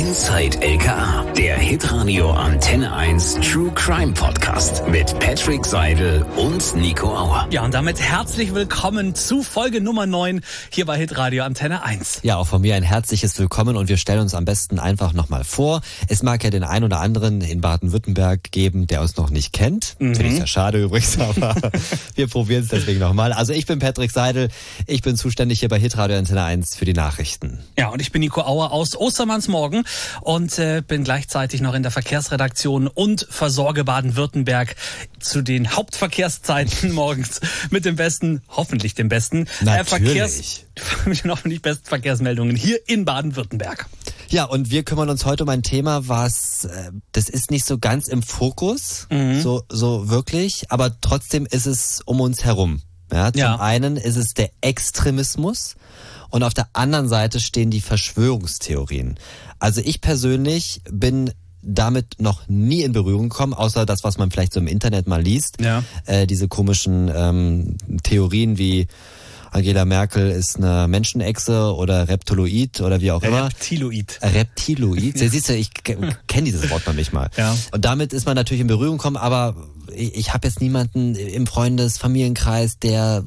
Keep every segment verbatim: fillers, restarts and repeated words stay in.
Inside L K A, der Hitradio Antenne eins True Crime Podcast mit Patrick Seidel und Nico Auer. Ja, und damit herzlich willkommen zu Folge Nummer neun hier bei Hitradio Antenne eins. Ja, auch von mir ein herzliches Willkommen und wir stellen uns am besten einfach nochmal vor. Es mag ja den einen oder anderen in Baden-Württemberg geben, der uns noch nicht kennt. Mhm. Finde ich sehr schade übrigens, aber wir probieren es deswegen nochmal. Also ich bin Patrick Seidel, ich bin zuständig hier bei Hitradio Antenne eins für die Nachrichten. Ja, und ich bin Nico Auer aus Ostermannsmorgen und äh, bin gleichzeitig noch in der Verkehrsredaktion und versorge Baden-Württemberg zu den Hauptverkehrszeiten morgens mit dem besten, hoffentlich dem besten, Natürlich. Äh, Verkehrs, mit den hoffentlich besten Verkehrsmeldungen hier in Baden-Württemberg. Ja, und wir kümmern uns heute um ein Thema, was, äh, das ist nicht so ganz im Fokus, mhm. so, so wirklich, aber trotzdem ist es um uns herum. Ja, zum ja. einen ist es der Extremismus und auf der anderen Seite stehen die Verschwörungstheorien. Also ich persönlich bin damit noch nie in Berührung gekommen, außer das, was man vielleicht so im Internet mal liest. Ja. Äh, diese komischen ähm, Theorien wie Angela Merkel ist eine Menschenechse oder Reptiloid oder wie auch immer. Reptiloid. Reptiloid. Siehst du, ich kenne dieses Wort noch nicht mal. Ja. Und damit ist man natürlich in Berührung gekommen, aber ich, ich habe jetzt niemanden im Freundes-, Familienkreis, der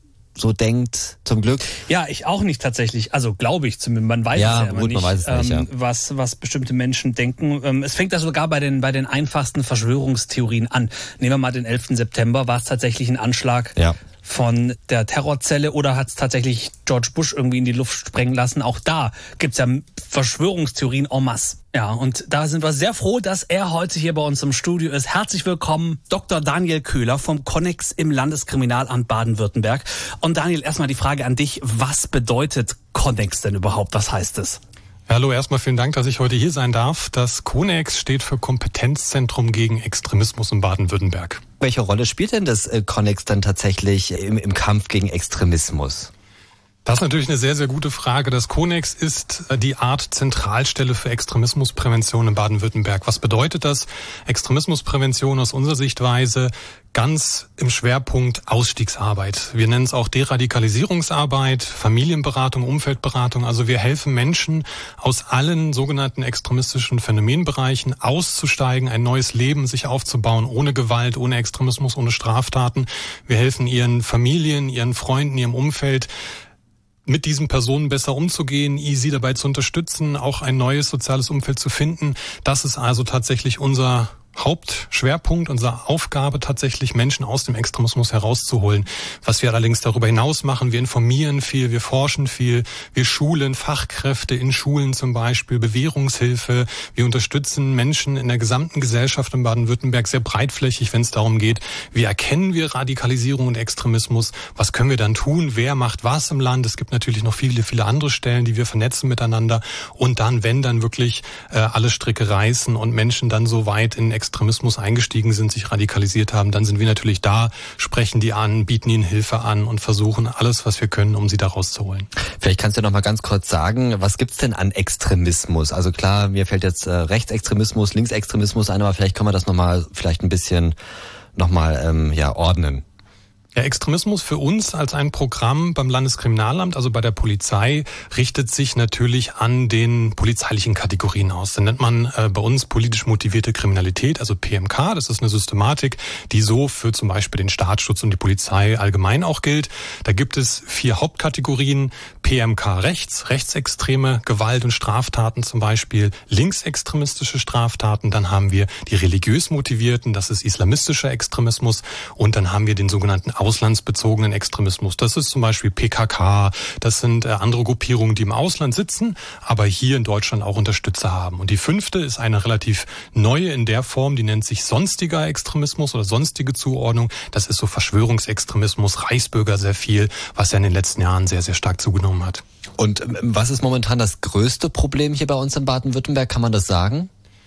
so denkt, zum Glück. Ja, ich auch nicht tatsächlich. Also glaube ich zumindest. Man weiß ja, es ja immer gut, nicht, man weiß es nicht ähm, ja. was, was bestimmte Menschen denken. Es fängt da sogar bei den, bei den einfachsten Verschwörungstheorien an. Nehmen wir mal den elften September, war es tatsächlich ein Anschlag ja. von der Terrorzelle oder hat es tatsächlich George Bush irgendwie in die Luft sprengen lassen? Auch da gibt's ja Verschwörungstheorien en masse. Ja, und da sind wir sehr froh, dass er heute hier bei uns im Studio ist. Herzlich willkommen, Doktor Daniel Köhler vom Connex im Landeskriminalamt Baden-Württemberg. Und Daniel, erstmal die Frage an dich, was bedeutet Connex denn überhaupt? Was heißt es? Hallo, erstmal vielen Dank, dass ich heute hier sein darf. Das Connex steht für Kompetenzzentrum gegen Extremismus in Baden-Württemberg. Welche Rolle spielt denn das Connex dann tatsächlich im, im Kampf gegen Extremismus? Das ist natürlich eine sehr, sehr gute Frage. Das Connex ist die Art Zentralstelle für Extremismusprävention in Baden-Württemberg. Was bedeutet das? Extremismusprävention aus unserer Sichtweise ganz im Schwerpunkt Ausstiegsarbeit. Wir nennen es auch Deradikalisierungsarbeit, Familienberatung, Umfeldberatung. Also wir helfen Menschen aus allen sogenannten extremistischen Phänomenbereichen auszusteigen, ein neues Leben sich aufzubauen, ohne Gewalt, ohne Extremismus, ohne Straftaten. Wir helfen ihren Familien, ihren Freunden, ihrem Umfeld, mit diesen Personen besser umzugehen, sie dabei zu unterstützen, auch ein neues soziales Umfeld zu finden. Das ist also tatsächlich unser Hauptschwerpunkt, unsere Aufgabe, tatsächlich Menschen aus dem Extremismus herauszuholen. Was wir allerdings darüber hinaus machen, wir informieren viel, wir forschen viel, wir schulen Fachkräfte in Schulen zum Beispiel, Bewährungshilfe, wir unterstützen Menschen in der gesamten Gesellschaft in Baden-Württemberg sehr breitflächig, wenn es darum geht, wie erkennen wir Radikalisierung und Extremismus, was können wir dann tun, wer macht was im Land. Es gibt natürlich noch viele, viele andere Stellen, die wir vernetzen miteinander und dann, wenn dann wirklich äh, alle Stricke reißen und Menschen dann so weit in Extremismus eingestiegen sind, sich radikalisiert haben, dann sind wir natürlich da, sprechen die an, bieten ihnen Hilfe an und versuchen alles, was wir können, um sie da rauszuholen. Vielleicht kannst du noch mal ganz kurz sagen, was gibt's denn an Extremismus? Also klar, mir fällt jetzt äh, Rechtsextremismus, Linksextremismus ein, aber vielleicht können wir das noch mal vielleicht ein bisschen noch mal ähm, ja ordnen. Ja, Extremismus für uns als ein Programm beim Landeskriminalamt, also bei der Polizei, richtet sich natürlich an den polizeilichen Kategorien aus. Den nennt man äh, bei uns politisch motivierte Kriminalität, also P M K. Das ist eine Systematik, die so für zum Beispiel den Staatsschutz und die Polizei allgemein auch gilt. Da gibt es vier Hauptkategorien: P M K rechts, rechtsextreme Gewalt und Straftaten zum Beispiel, linksextremistische Straftaten. Dann haben wir die religiös motivierten, das ist islamistischer Extremismus. Und dann haben wir den sogenannten auslandsbezogenen Extremismus. Das ist zum Beispiel P K K, das sind äh, andere Gruppierungen, die im Ausland sitzen, aber hier in Deutschland auch Unterstützer haben. Und die fünfte ist eine relativ neue in der Form, die nennt sich sonstiger Extremismus oder sonstige Zuordnung. Das ist so Verschwörungsextremismus, Reichsbürger sehr viel, was ja in den letzten Jahren sehr, sehr stark zugenommen hat. Und was ist momentan das größte Problem hier bei uns in Baden-Württemberg? Kann man das sagen?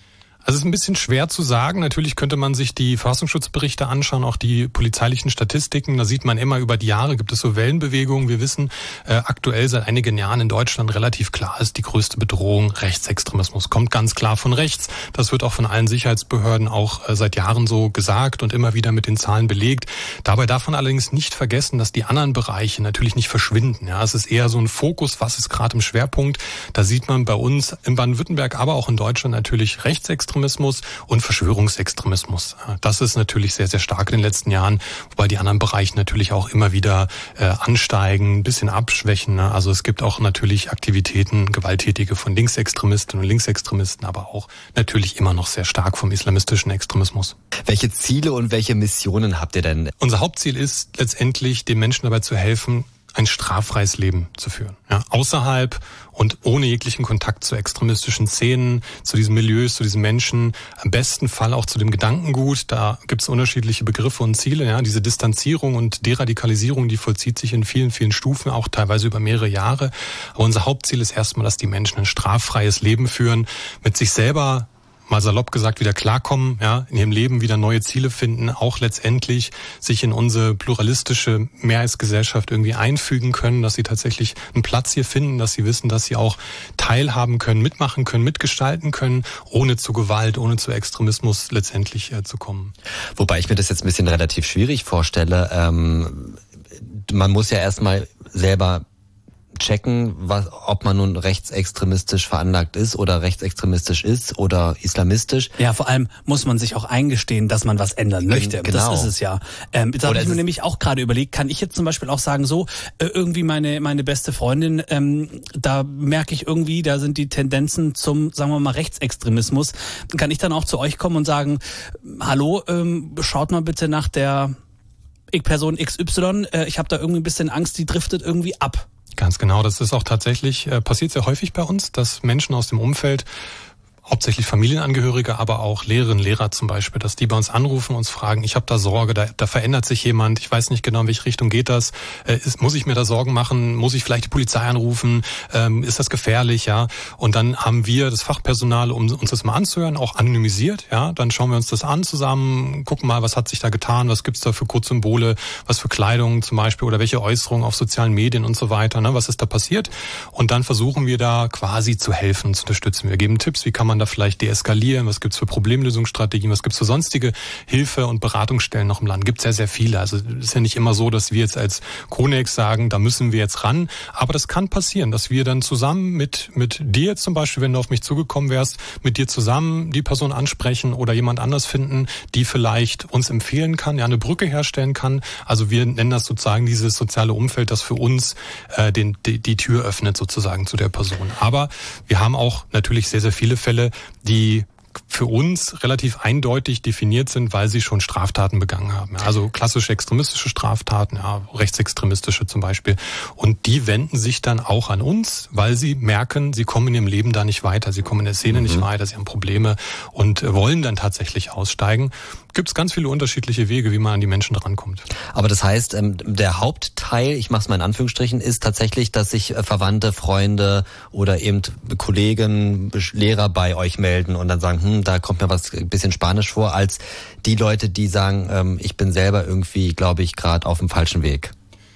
Also es ist ein bisschen schwer zu sagen. Natürlich könnte man sich die Verfassungsschutzberichte anschauen, auch die polizeilichen Statistiken. Da sieht man immer, über die Jahre gibt es so Wellenbewegungen. Wir wissen äh, aktuell seit einigen Jahren in Deutschland relativ klar ist, die größte Bedrohung Rechtsextremismus. Kommt ganz klar von rechts. Das wird auch von allen Sicherheitsbehörden auch äh, seit Jahren so gesagt und immer wieder mit den Zahlen belegt. Dabei darf man allerdings nicht vergessen, dass die anderen Bereiche natürlich nicht verschwinden. Ja, es ist eher so ein Fokus, was ist gerade im Schwerpunkt. Da sieht man bei uns in Baden-Württemberg, aber auch in Deutschland natürlich Rechtsextremismus und Verschwörungsextremismus. Das ist natürlich sehr, sehr stark in den letzten Jahren, wobei die anderen Bereiche natürlich auch immer wieder äh, ansteigen, ein bisschen abschwächen. Ne? Also es gibt auch natürlich Aktivitäten, gewalttätige von Linksextremisten und Linksextremisten, aber auch natürlich immer noch sehr stark vom islamistischen Extremismus. Welche Ziele und welche Missionen habt ihr denn? Unser Hauptziel ist letztendlich, den Menschen dabei zu helfen, ein straffreies Leben zu führen. Ja, außerhalb und ohne jeglichen Kontakt zu extremistischen Szenen, zu diesen Milieus, zu diesen Menschen, am besten Fall auch zu dem Gedankengut. Da gibt es unterschiedliche Begriffe und Ziele. Ja, diese Distanzierung und Deradikalisierung, die vollzieht sich in vielen, vielen Stufen, auch teilweise über mehrere Jahre. Aber unser Hauptziel ist erstmal, dass die Menschen ein straffreies Leben führen, mit sich selber, mal salopp gesagt, wieder klarkommen, ja, in ihrem Leben wieder neue Ziele finden, auch letztendlich sich in unsere pluralistische Mehrheitsgesellschaft irgendwie einfügen können, dass sie tatsächlich einen Platz hier finden, dass sie wissen, dass sie auch teilhaben können, mitmachen können, mitgestalten können, ohne zu Gewalt, ohne zu Extremismus letztendlich äh, zu kommen. Wobei ich mir das jetzt ein bisschen relativ schwierig vorstelle. Ähm, man muss ja erstmal selber checken, was, ob man nun rechtsextremistisch veranlagt ist oder rechtsextremistisch ist oder islamistisch. Ja, vor allem muss man sich auch eingestehen, dass man was ändern möchte. Genau. Das ist es ja. Ähm, da habe ich mir nämlich auch gerade überlegt, kann ich jetzt zum Beispiel auch sagen, so äh, irgendwie meine meine beste Freundin, ähm, da merke ich irgendwie, da sind die Tendenzen zum, sagen wir mal, Rechtsextremismus. Kann ich dann auch zu euch kommen und sagen, hallo, ähm, schaut mal bitte nach der Person X Y, äh, ich habe da irgendwie ein bisschen Angst, die driftet irgendwie ab. Ganz genau, das ist auch tatsächlich, äh, passiert sehr häufig bei uns, dass Menschen aus dem Umfeld, hauptsächlich Familienangehörige, aber auch Lehrerinnen, Lehrer zum Beispiel, dass die bei uns anrufen und uns fragen, ich habe da Sorge, da, da verändert sich jemand, ich weiß nicht genau, in welche Richtung geht das, äh, ist, muss ich mir da Sorgen machen, muss ich vielleicht die Polizei anrufen, ähm, ist das gefährlich, ja? Und dann haben wir das Fachpersonal, um uns das mal anzuhören, auch anonymisiert, ja? Dann schauen wir uns das an zusammen, gucken mal, was hat sich da getan, was gibt's da für Kurzsymbole, was für Kleidung zum Beispiel oder welche Äußerungen auf sozialen Medien und so weiter, ne? Was ist da passiert? Und dann versuchen wir da quasi zu helfen, zu unterstützen. Wir geben Tipps, wie kann man da vielleicht deeskalieren, was gibt's für Problemlösungsstrategien, was gibt's für sonstige Hilfe- und Beratungsstellen noch im Land. Gibt sehr, sehr viele. Also es ist ja nicht immer so, dass wir jetzt als Konex sagen, da müssen wir jetzt ran, aber das kann passieren, dass wir dann zusammen mit mit dir zum Beispiel, wenn du auf mich zugekommen wärst, mit dir zusammen die Person ansprechen oder jemand anders finden, die vielleicht uns empfehlen kann, ja, eine Brücke herstellen kann. Also wir nennen das sozusagen dieses soziale Umfeld, das für uns äh, den die, die Tür öffnet sozusagen zu der Person. Aber wir haben auch natürlich sehr, sehr viele Fälle, die für uns relativ eindeutig definiert sind, weil sie schon Straftaten begangen haben. Also klassische extremistische Straftaten, ja, rechtsextremistische zum Beispiel. Und die wenden sich dann auch an uns, weil sie merken, sie kommen in ihrem Leben da nicht weiter, sie kommen in der Szene mhm. nicht weiter, sie haben Probleme und wollen dann tatsächlich aussteigen. Gibt es ganz viele unterschiedliche Wege, wie man an die Menschen drankommt. Aber das heißt, der Hauptteil, ich mache es mal in Anführungsstrichen, ist tatsächlich, dass sich Verwandte, Freunde oder eben Kollegen, Lehrer bei euch melden und dann sagen, hm, da kommt mir was ein bisschen Spanisch vor, als die Leute, die sagen, ich bin selber irgendwie, glaube ich, gerade auf dem falschen Weg.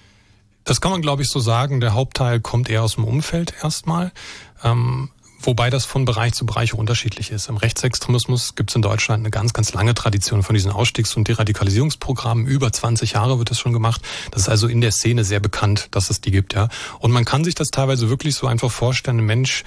Das kann man, glaube ich, so sagen. Der Hauptteil kommt eher aus dem Umfeld erstmal. Ähm, Wobei das von Bereich zu Bereich unterschiedlich ist. Im Rechtsextremismus gibt es in Deutschland eine ganz, ganz lange Tradition von diesen Ausstiegs- und Deradikalisierungsprogrammen. Über zwanzig Jahre wird das schon gemacht. Das ist also in der Szene sehr bekannt, dass es die gibt, ja. Und man kann sich das teilweise wirklich so einfach vorstellen, ein Mensch,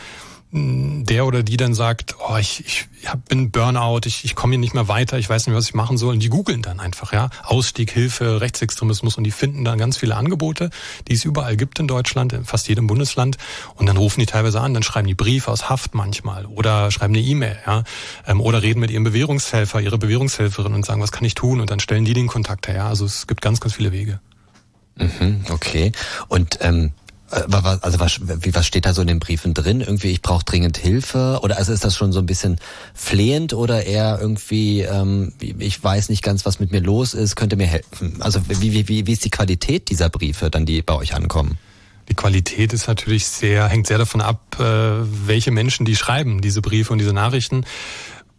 der oder die dann sagt, oh, ich, ich bin Burnout, ich, ich komme hier nicht mehr weiter, ich weiß nicht, was ich machen soll. Und die googeln dann einfach, ja, Ausstieg, Hilfe, Rechtsextremismus, und die finden dann ganz viele Angebote, die es überall gibt in Deutschland, in fast jedem Bundesland. Und dann rufen die teilweise an, dann schreiben die Briefe aus Haft manchmal oder schreiben eine E-Mail, ja, oder reden mit ihrem Bewährungshelfer, ihrer Bewährungshelferin und sagen, was kann ich tun? Und dann stellen die den Kontakt her. Ja, also es gibt ganz, ganz viele Wege. Mhm, okay. Und ähm Also was, wie, was steht da so in den Briefen drin? Irgendwie, ich brauche dringend Hilfe? Oder also ist das schon so ein bisschen flehend oder eher irgendwie, ähm, ich weiß nicht ganz, was mit mir los ist, könnt ihr mir helfen? Also wie, wie, wie, wie ist die Qualität dieser Briefe dann, die bei euch ankommen? Die Qualität ist natürlich sehr, hängt sehr davon ab, welche Menschen die schreiben, diese Briefe und diese Nachrichten.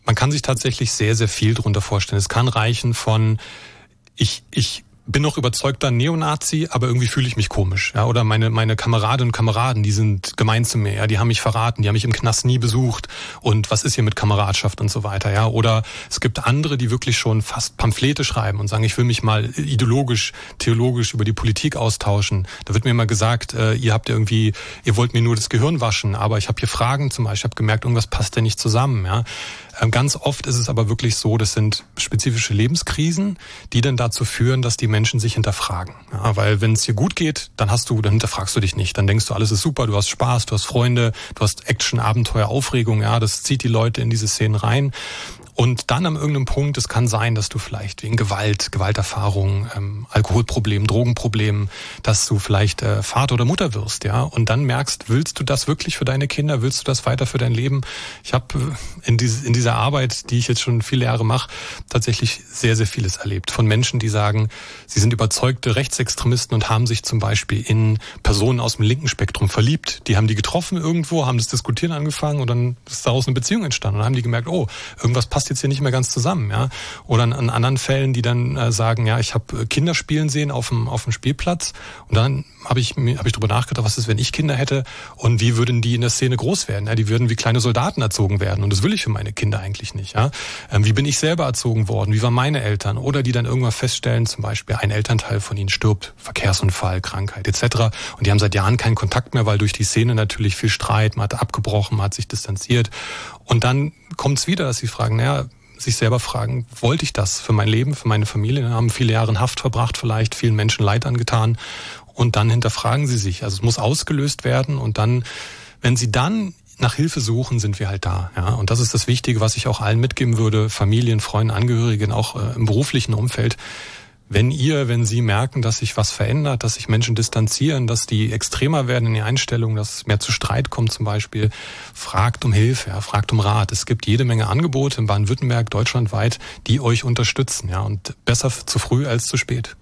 man kann sich tatsächlich sehr, sehr viel darunter vorstellen. Es kann reichen von, ich, ich bin noch überzeugter Neonazi, aber irgendwie fühle ich mich komisch. Ja, oder meine meine Kameradinnen und Kameraden, die sind gemein zu mir. Ja, die haben mich verraten, die haben mich im Knast nie besucht. Und was ist hier mit Kameradschaft und so weiter? Ja, oder es gibt andere, die wirklich schon fast Pamphlete schreiben und sagen, ich will mich mal ideologisch, theologisch über die Politik austauschen. Da wird mir immer gesagt, äh, ihr habt irgendwie, ihr wollt mir nur das Gehirn waschen, aber ich habe hier Fragen zum Beispiel. Ich habe gemerkt, irgendwas passt ja nicht zusammen. Ja. Ganz oft ist es aber wirklich so, das sind spezifische Lebenskrisen, die dann dazu führen, dass die Menschen sich hinterfragen. Ja, weil wenn es dir gut geht, dann hast du, dann hinterfragst du dich nicht. Dann denkst du, alles ist super, du hast Spaß, du hast Freunde, du hast Action, Abenteuer, Aufregung. Ja, das zieht die Leute in diese Szenen rein. Und dann an irgendeinem Punkt, es kann sein, dass du vielleicht wegen Gewalt, Gewalterfahrung, ähm, Alkoholproblemen, Drogenproblemen, dass du vielleicht äh, Vater oder Mutter wirst, ja, und dann merkst, willst du das wirklich für deine Kinder, willst du das weiter für dein Leben? Ich habe äh, in, diese, in dieser Arbeit, die ich jetzt schon viele Jahre mache, tatsächlich sehr, sehr vieles erlebt. Von Menschen, die sagen, sie sind überzeugte Rechtsextremisten und haben sich zum Beispiel in Personen aus dem linken Spektrum verliebt. Die haben die getroffen irgendwo, haben das Diskutieren angefangen und dann ist daraus eine Beziehung entstanden. Und dann haben die gemerkt, oh, irgendwas passt jetzt hier nicht mehr ganz zusammen, ja. Oder an anderen Fällen, die dann äh, sagen, ja, ich habe Kinder spielen sehen auf dem auf dem Spielplatz und dann habe ich habe ich darüber nachgedacht, was ist, wenn ich Kinder hätte und wie würden die in der Szene groß werden? Ja, die würden wie kleine Soldaten erzogen werden und das will ich für meine Kinder eigentlich nicht, ja. Ähm, wie bin ich selber erzogen worden? Wie waren meine Eltern? Oder die dann irgendwann feststellen, zum Beispiel ein Elternteil von ihnen stirbt, Verkehrsunfall, Krankheit et cetera. Und die haben seit Jahren keinen Kontakt mehr, weil durch die Szene natürlich viel Streit, man hat abgebrochen, man hat sich distanziert. Und dann kommt es wieder, dass sie fragen, naja, sich selber fragen, wollte ich das für mein Leben, für meine Familie? Haben viele Jahre in Haft verbracht, vielleicht vielen Menschen Leid angetan. Und dann hinterfragen sie sich. Also es muss ausgelöst werden. Und dann, wenn sie dann nach Hilfe suchen, sind wir halt da. Ja, und das ist das Wichtige, was ich auch allen mitgeben würde, Familien, Freunden, Angehörigen, auch äh, im beruflichen Umfeld. Wenn ihr, wenn Sie merken, dass sich was verändert, dass sich Menschen distanzieren, dass die extremer werden in der Einstellung, dass es mehr zu Streit kommt zum Beispiel, fragt um Hilfe, ja, fragt um Rat. Es gibt jede Menge Angebote in Baden-Württemberg, deutschlandweit, die euch unterstützen. Ja, und besser zu früh als zu spät.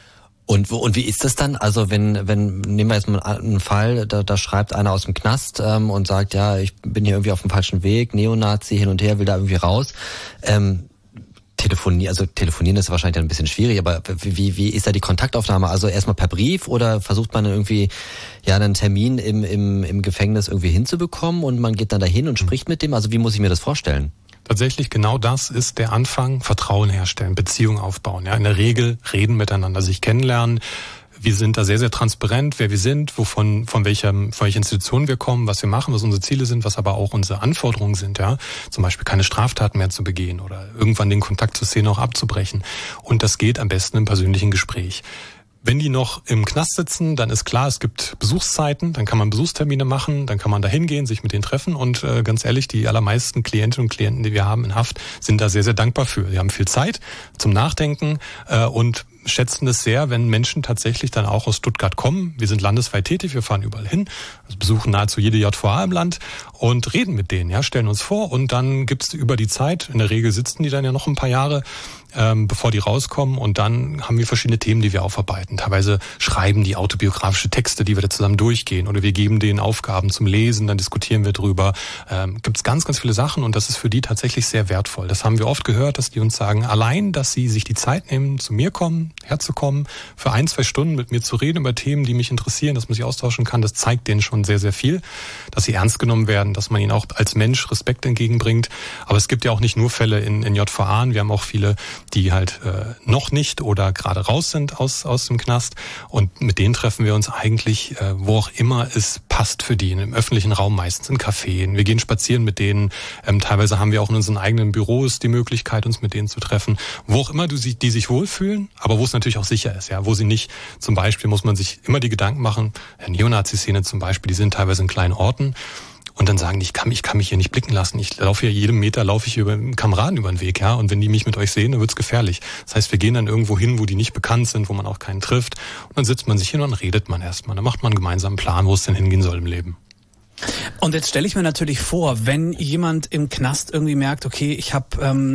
Und, und wie ist das dann? Also wenn, wenn nehmen wir jetzt mal einen Fall, da, da schreibt einer aus dem Knast ähm, und sagt, ja, ich bin hier irgendwie auf dem falschen Weg, Neonazi hin und her, will da irgendwie raus. Ähm, Telefonieren, also telefonieren ist wahrscheinlich dann ein bisschen schwierig, aber wie, wie ist da die Kontaktaufnahme? Also erstmal per Brief oder versucht man dann irgendwie ja einen Termin im, im, im Gefängnis irgendwie hinzubekommen und man geht dann dahin und spricht mit dem? Also wie muss ich mir das vorstellen? Tatsächlich genau das ist der Anfang, Vertrauen herstellen, Beziehung aufbauen. Ja, in der Regel reden miteinander, sich kennenlernen. Wir sind da sehr, sehr transparent, wer wir sind, wovon, von welcher, von welcher Institution wir kommen, was wir machen, was unsere Ziele sind, was aber auch unsere Anforderungen sind, ja. Zum Beispiel keine Straftaten mehr zu begehen oder irgendwann den Kontakt zur Szene auch abzubrechen. Und das geht am besten im persönlichen Gespräch. Wenn die noch im Knast sitzen, dann ist klar, es gibt Besuchszeiten, dann kann man Besuchstermine machen, dann kann man da hingehen, sich mit denen treffen und äh, ganz ehrlich, die allermeisten Klientinnen und Klienten, die wir haben in Haft, sind da sehr, sehr dankbar für. Sie haben viel Zeit zum Nachdenken äh, und schätzen es sehr, wenn Menschen tatsächlich dann auch aus Stuttgart kommen. Wir sind landesweit tätig, wir fahren überall hin, also besuchen nahezu jede J V A im Land und reden mit denen, ja, stellen uns vor und dann gibt's über die Zeit, in der Regel sitzen die dann ja noch ein paar Jahre, ähm, bevor die rauskommen und dann haben wir verschiedene Themen, die wir aufarbeiten. Teilweise schreiben die autobiografische Texte, die wir da zusammen durchgehen oder wir geben denen Aufgaben zum Lesen, dann diskutieren wir drüber. Ähm, gibt's ganz, ganz viele Sachen und das ist für die tatsächlich sehr wertvoll. Das haben wir oft gehört, dass die uns sagen, allein, dass sie sich die Zeit nehmen, zu mir kommen, herzukommen, für ein, zwei Stunden mit mir zu reden über Themen, die mich interessieren, dass man sich austauschen kann, das zeigt denen schon sehr, sehr viel, dass sie ernst genommen werden, dass man ihnen auch als Mensch Respekt entgegenbringt. Aber es gibt ja auch nicht nur Fälle in, in J V A, wir haben auch viele, die halt äh, noch nicht oder gerade raus sind aus, aus dem Knast und mit denen treffen wir uns eigentlich, äh, wo auch immer es passt für die, im öffentlichen Raum meistens, in Cafés. Wir gehen spazieren mit denen, ähm, teilweise haben wir auch in unseren eigenen Büros die Möglichkeit, uns mit denen zu treffen, wo auch immer du sie, die sich wohlfühlen, aber wo es natürlich auch sicher ist, ja, wo sie nicht, zum Beispiel muss man sich immer die Gedanken machen, der Neonazi-Szene zum Beispiel, die sind teilweise in kleinen Orten und dann sagen die, ich kann mich, ich kann mich hier nicht blicken lassen, ich laufe hier jeden Meter, laufe ich über einen Kameraden über den Weg, ja, und wenn die mich mit euch sehen, dann wird's gefährlich. Das heißt, wir gehen dann irgendwo hin, wo die nicht bekannt sind, wo man auch keinen trifft und dann sitzt man sich hin und dann redet man erstmal, dann macht man einen gemeinsamen Plan, wo es denn hingehen soll im Leben. Und jetzt stelle ich mir natürlich vor, wenn jemand im Knast irgendwie merkt, okay, ich habe ähm,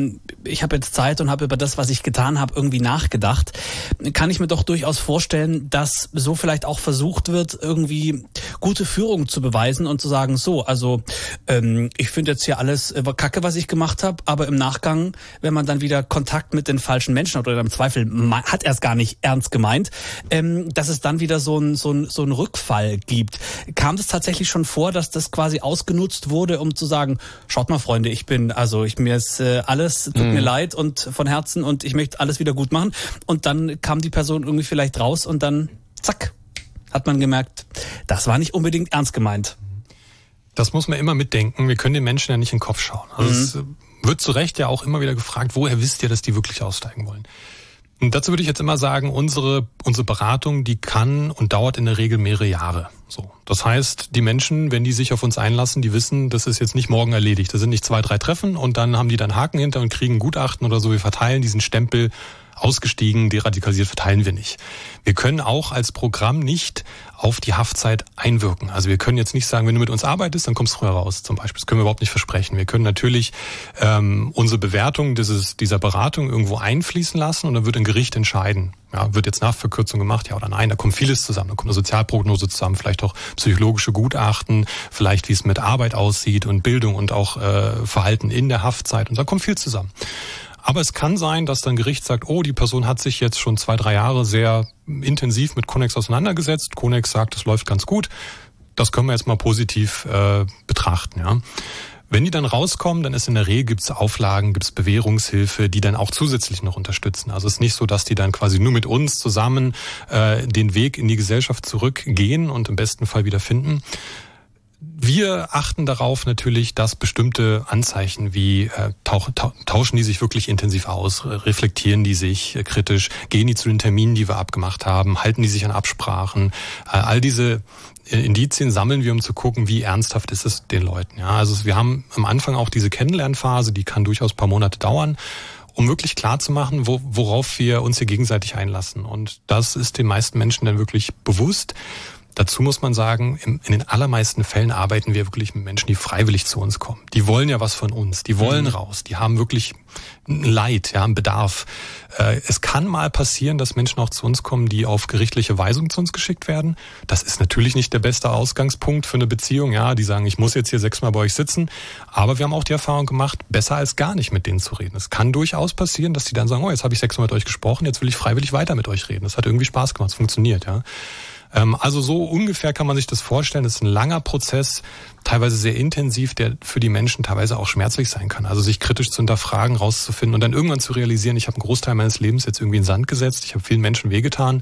ich habe jetzt Zeit und habe über das, was ich getan habe, irgendwie nachgedacht, kann ich mir doch durchaus vorstellen, dass so vielleicht auch versucht wird, irgendwie gute Führung zu beweisen und zu sagen, so, also ähm, ich finde jetzt hier alles äh, Kacke, was ich gemacht habe, aber im Nachgang, wenn man dann wieder Kontakt mit den falschen Menschen hat oder im Zweifel hat er es gar nicht ernst gemeint, ähm, dass es dann wieder so ein so ein so ein Rückfall gibt. Kam das tatsächlich schon vor, dass das quasi ausgenutzt wurde, um zu sagen, schaut mal, Freunde, ich bin, also ich mir ist äh, alles, tut mhm. mir leid und von Herzen und ich möchte alles wieder gut machen. Und dann kam die Person irgendwie vielleicht raus und dann, zack, hat man gemerkt, das war nicht unbedingt ernst gemeint. Das muss man immer mitdenken. Wir können den Menschen ja nicht in den Kopf schauen. Also mhm. es wird zu Recht ja auch immer wieder gefragt, woher wisst ihr, dass die wirklich aussteigen wollen? Und dazu würde ich jetzt immer sagen, unsere unsere Beratung, die kann und dauert in der Regel mehrere Jahre. So, das heißt, die Menschen, wenn die sich auf uns einlassen, die wissen, das ist jetzt nicht morgen erledigt. Das sind nicht zwei, drei Treffen und dann haben die dann Haken hinter und kriegen Gutachten oder so. Wir verteilen diesen Stempel. Ausgestiegen, deradikalisiert verteilen wir nicht. Wir können auch als Programm nicht auf die Haftzeit einwirken. Also wir können jetzt nicht sagen, wenn du mit uns arbeitest, dann kommst du früher raus zum Beispiel. Das können wir überhaupt nicht versprechen. Wir können natürlich ähm, unsere Bewertung dieses dieser Beratung irgendwo einfließen lassen und dann wird ein Gericht entscheiden. Ja, wird jetzt Nachverkürzung gemacht, ja oder nein, da kommt vieles zusammen. Da kommt eine Sozialprognose zusammen, vielleicht auch psychologische Gutachten, vielleicht wie es mit Arbeit aussieht und Bildung und auch äh, Verhalten in der Haftzeit und da kommt viel zusammen. Aber es kann sein, dass dann Gericht sagt, oh, die Person hat sich jetzt schon zwei, drei Jahre sehr intensiv mit Connex auseinandergesetzt. Connex sagt, es läuft ganz gut. Das können wir jetzt mal positiv äh, betrachten. Ja. Wenn die dann rauskommen, dann ist in der Regel gibt's Auflagen, gibt's Bewährungshilfe, die dann auch zusätzlich noch unterstützen. Also es ist nicht so, dass die dann quasi nur mit uns zusammen äh, den Weg in die Gesellschaft zurückgehen und im besten Fall wieder finden. Wir achten darauf natürlich, dass bestimmte Anzeichen wie äh, tauch, tauschen die sich wirklich intensiv aus, reflektieren die sich äh, kritisch, gehen die zu den Terminen, die wir abgemacht haben, halten die sich an Absprachen. Äh, all diese Indizien sammeln wir, um zu gucken, wie ernsthaft ist es den Leuten. Ja, also wir haben am Anfang auch diese Kennenlernphase, die kann durchaus ein paar Monate dauern, um wirklich klar zu machen, wo, worauf wir uns hier gegenseitig einlassen. Und das ist den meisten Menschen dann wirklich bewusst. Dazu muss man sagen, in den allermeisten Fällen arbeiten wir wirklich mit Menschen, die freiwillig zu uns kommen. Die wollen ja was von uns, die wollen mhm. raus, die haben wirklich ein Leid, ja, einen Bedarf. Es kann mal passieren, dass Menschen auch zu uns kommen, die auf gerichtliche Weisung zu uns geschickt werden. Das ist natürlich nicht der beste Ausgangspunkt für eine Beziehung. Ja, die sagen, ich muss jetzt hier sechsmal bei euch sitzen. Aber wir haben auch die Erfahrung gemacht, besser als gar nicht mit denen zu reden. Es kann durchaus passieren, dass die dann sagen, oh, jetzt habe ich sechsmal mit euch gesprochen, jetzt will ich freiwillig weiter mit euch reden. Das hat irgendwie Spaß gemacht, es funktioniert, ja. Also so ungefähr kann man sich das vorstellen. Das ist ein langer Prozess, teilweise sehr intensiv, der für die Menschen teilweise auch schmerzlich sein kann. Also sich kritisch zu hinterfragen, rauszufinden und dann irgendwann zu realisieren, ich habe einen Großteil meines Lebens jetzt irgendwie in den Sand gesetzt, ich habe vielen Menschen wehgetan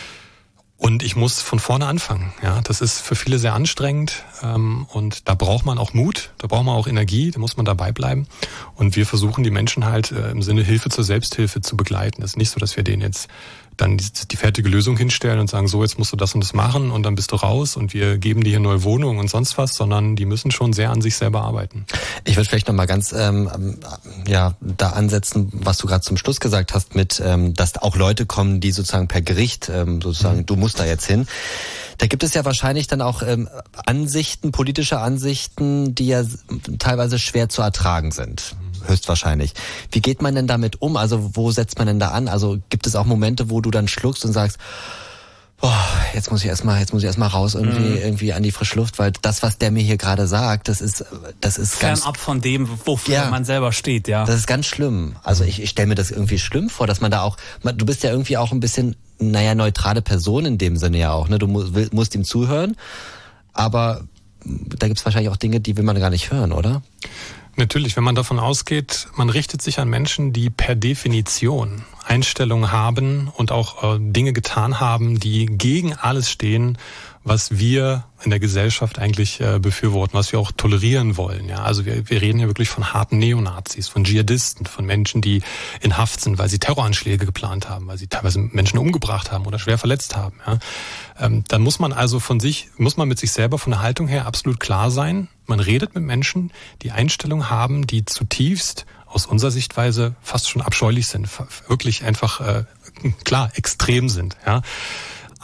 und ich muss von vorne anfangen. Ja, das ist für viele sehr anstrengend und da braucht man auch Mut, da braucht man auch Energie, da muss man dabei bleiben. Und wir versuchen die Menschen halt im Sinne Hilfe zur Selbsthilfe zu begleiten. Es ist nicht so, dass wir denen jetzt dann die, die fertige Lösung hinstellen und sagen, so, jetzt musst du das und das machen und dann bist du raus und wir geben dir hier neue Wohnungen und sonst was, sondern die müssen schon sehr an sich selber arbeiten. Ich würde vielleicht nochmal ganz ähm, ja da ansetzen, was du gerade zum Schluss gesagt hast, mit, ähm, dass auch Leute kommen, die sozusagen per Gericht ähm, sozusagen, mhm. du musst da jetzt hin. Da gibt es ja wahrscheinlich dann auch ähm, Ansichten, politische Ansichten, die ja teilweise schwer zu ertragen sind. Höchstwahrscheinlich. Wie geht man denn damit um? Also wo setzt man denn da an? Also gibt es auch Momente, wo du dann schluckst und sagst, boah, jetzt muss ich erstmal, jetzt muss ich erstmal raus irgendwie, mhm. irgendwie an die frische Luft, weil das, was der mir hier gerade sagt, das ist, das ist ganz fernab von dem, wofür ja, man selber steht, ja. Das ist ganz schlimm. Also ich, ich stelle mir das irgendwie schlimm vor, dass man da auch, du bist ja irgendwie auch ein bisschen, naja, neutrale Person in dem Sinne ja auch, ne? Du musst, musst ihm zuhören, aber da gibt's wahrscheinlich auch Dinge, die will man gar nicht hören, oder? Natürlich, wenn man davon ausgeht, man richtet sich an Menschen, die per Definition Einstellungen haben und auch äh, Dinge getan haben, die gegen alles stehen, was wir in der Gesellschaft eigentlich äh, befürworten, was wir auch tolerieren wollen. Ja, also wir, wir reden ja wirklich von harten Neonazis, von Dschihadisten, von Menschen, die in Haft sind, weil sie Terroranschläge geplant haben, weil sie teilweise Menschen umgebracht haben oder schwer verletzt haben. Ja, ähm, dann muss man also von sich, muss man mit sich selber von der Haltung her absolut klar sein. Man redet mit Menschen, die Einstellungen haben, die zutiefst aus unserer Sichtweise fast schon abscheulich sind, wirklich einfach äh, klar extrem sind. Ja.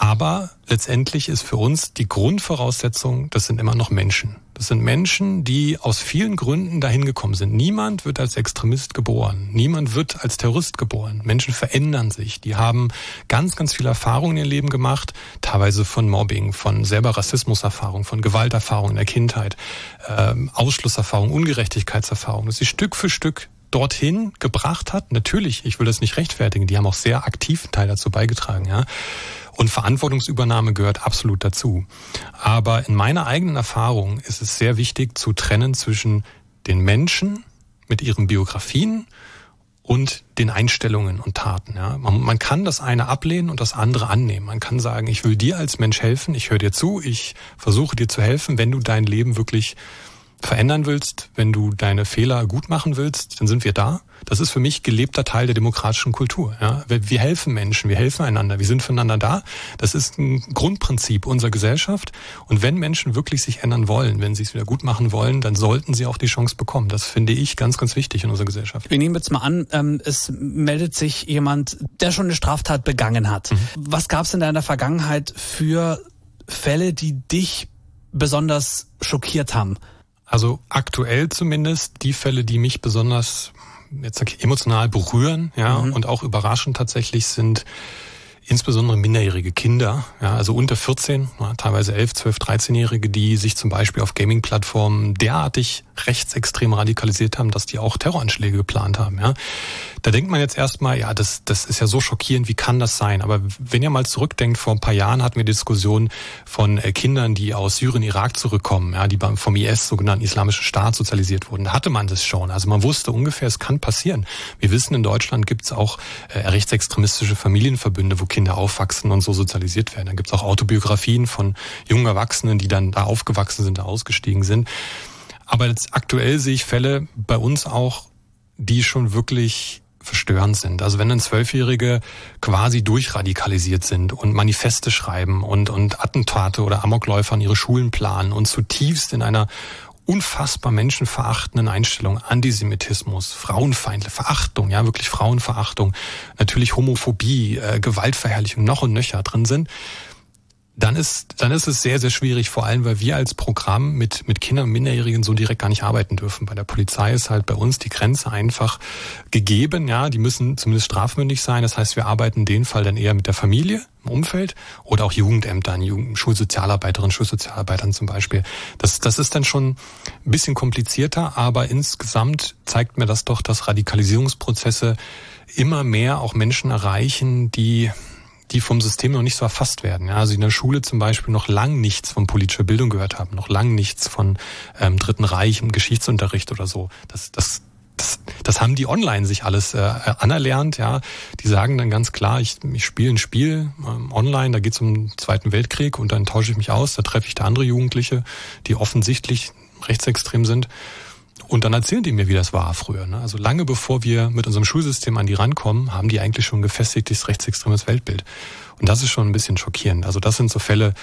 Aber letztendlich ist für uns die Grundvoraussetzung, das sind immer noch Menschen. Das sind Menschen, die aus vielen Gründen dahin gekommen sind. Niemand wird als Extremist geboren. Niemand wird als Terrorist geboren. Menschen verändern sich. Die haben ganz, ganz viele Erfahrungen in ihr Leben gemacht. Teilweise von Mobbing, von selber Rassismuserfahrung, von Gewalterfahrung in der Kindheit, ähm, Ausschlusserfahrung, Ungerechtigkeitserfahrung. Das sie Stück für Stück dorthin gebracht hat. Natürlich, ich will das nicht rechtfertigen. Die haben auch sehr aktiv einen Teil dazu beigetragen, ja. Und Verantwortungsübernahme gehört absolut dazu. Aber in meiner eigenen Erfahrung ist es sehr wichtig zu trennen zwischen den Menschen mit ihren Biografien und den Einstellungen und Taten. Ja. Man, man kann das eine ablehnen und das andere annehmen. Man kann sagen, ich will dir als Mensch helfen, ich höre dir zu, ich versuche dir zu helfen, wenn du dein Leben wirklich verändern willst, wenn du deine Fehler gut machen willst, dann sind wir da. Das ist für mich gelebter Teil der demokratischen Kultur. Ja, wir helfen Menschen, wir helfen einander, wir sind füreinander da. Das ist ein Grundprinzip unserer Gesellschaft. Und wenn Menschen wirklich sich ändern wollen, wenn sie es wieder gut machen wollen, dann sollten sie auch die Chance bekommen. Das finde ich ganz, ganz wichtig in unserer Gesellschaft. Wir nehmen jetzt mal an, ähm, es meldet sich jemand, der schon eine Straftat begangen hat. Mhm. Was gab es in deiner Vergangenheit für Fälle, die dich besonders schockiert haben? Also aktuell zumindest die Fälle, die mich besonders jetzt sag ich, emotional berühren, ja, mhm. und auch überraschend tatsächlich sind insbesondere minderjährige Kinder, ja, also unter vierzehn, teilweise elf, zwölf, dreizehnjährige, die sich zum Beispiel auf Gaming-Plattformen derartig rechtsextrem radikalisiert haben, dass die auch Terroranschläge geplant haben, ja. Da denkt man jetzt erstmal, ja, das, das ist ja so schockierend, wie kann das sein? Aber wenn ihr mal zurückdenkt, vor ein paar Jahren hatten wir Diskussionen von äh, Kindern, die aus Syrien, Irak zurückkommen, ja, die beim, vom I S, sogenannten Islamischen Staat, sozialisiert wurden. Da hatte man das schon. Also man wusste ungefähr, es kann passieren. Wir wissen, in Deutschland gibt es auch äh, rechtsextremistische Familienverbünde, wo Kinder aufwachsen und so sozialisiert werden. Dann gibt es auch Autobiografien von jungen Erwachsenen, die dann da aufgewachsen sind, da ausgestiegen sind. Aber jetzt aktuell sehe ich Fälle bei uns auch, die schon wirklich verstörend sind. Also wenn dann Zwölfjährige quasi durchradikalisiert sind und Manifeste schreiben und, und Attentate oder Amokläufer an ihre Schulen planen und zutiefst in einer unfassbar menschenverachtenden Einstellung, Antisemitismus, Frauenfeindliche, Verachtung, ja wirklich Frauenverachtung, natürlich Homophobie, äh, Gewaltverherrlichung noch und nöcher drin sind, dann ist, dann ist es sehr, sehr schwierig, vor allem, weil wir als Programm mit, mit Kindern und Minderjährigen so direkt gar nicht arbeiten dürfen. Bei der Polizei ist halt bei uns die Grenze einfach gegeben, ja, die müssen zumindest strafmündig sein. Das heißt, wir arbeiten in dem Fall dann eher mit der Familie im Umfeld oder auch Jugendämtern, Jugend, Schulsozialarbeiterinnen, Schulsozialarbeitern zum Beispiel. Das, das ist dann schon ein bisschen komplizierter, aber insgesamt zeigt mir das doch, dass Radikalisierungsprozesse immer mehr auch Menschen erreichen, die die vom System noch nicht so erfasst werden. Ja, also in der Schule zum Beispiel noch lang nichts von politischer Bildung gehört haben, noch lang nichts von ähm, Dritten Reich im Geschichtsunterricht oder so. Das, das, das, das haben die online sich alles äh, anerlernt. Ja, die sagen dann ganz klar, ich, ich spiele ein Spiel ähm, online, da geht es um den Zweiten Weltkrieg und dann tausche ich mich aus, da treffe ich da andere Jugendliche, die offensichtlich rechtsextrem sind. Und dann erzählen die mir, wie das war früher. Ne? Also lange bevor wir mit unserem Schulsystem an die rankommen, haben die eigentlich schon ein gefestigtes rechtsextremes Weltbild. Und das ist schon ein bisschen schockierend. Also das sind so Fälle,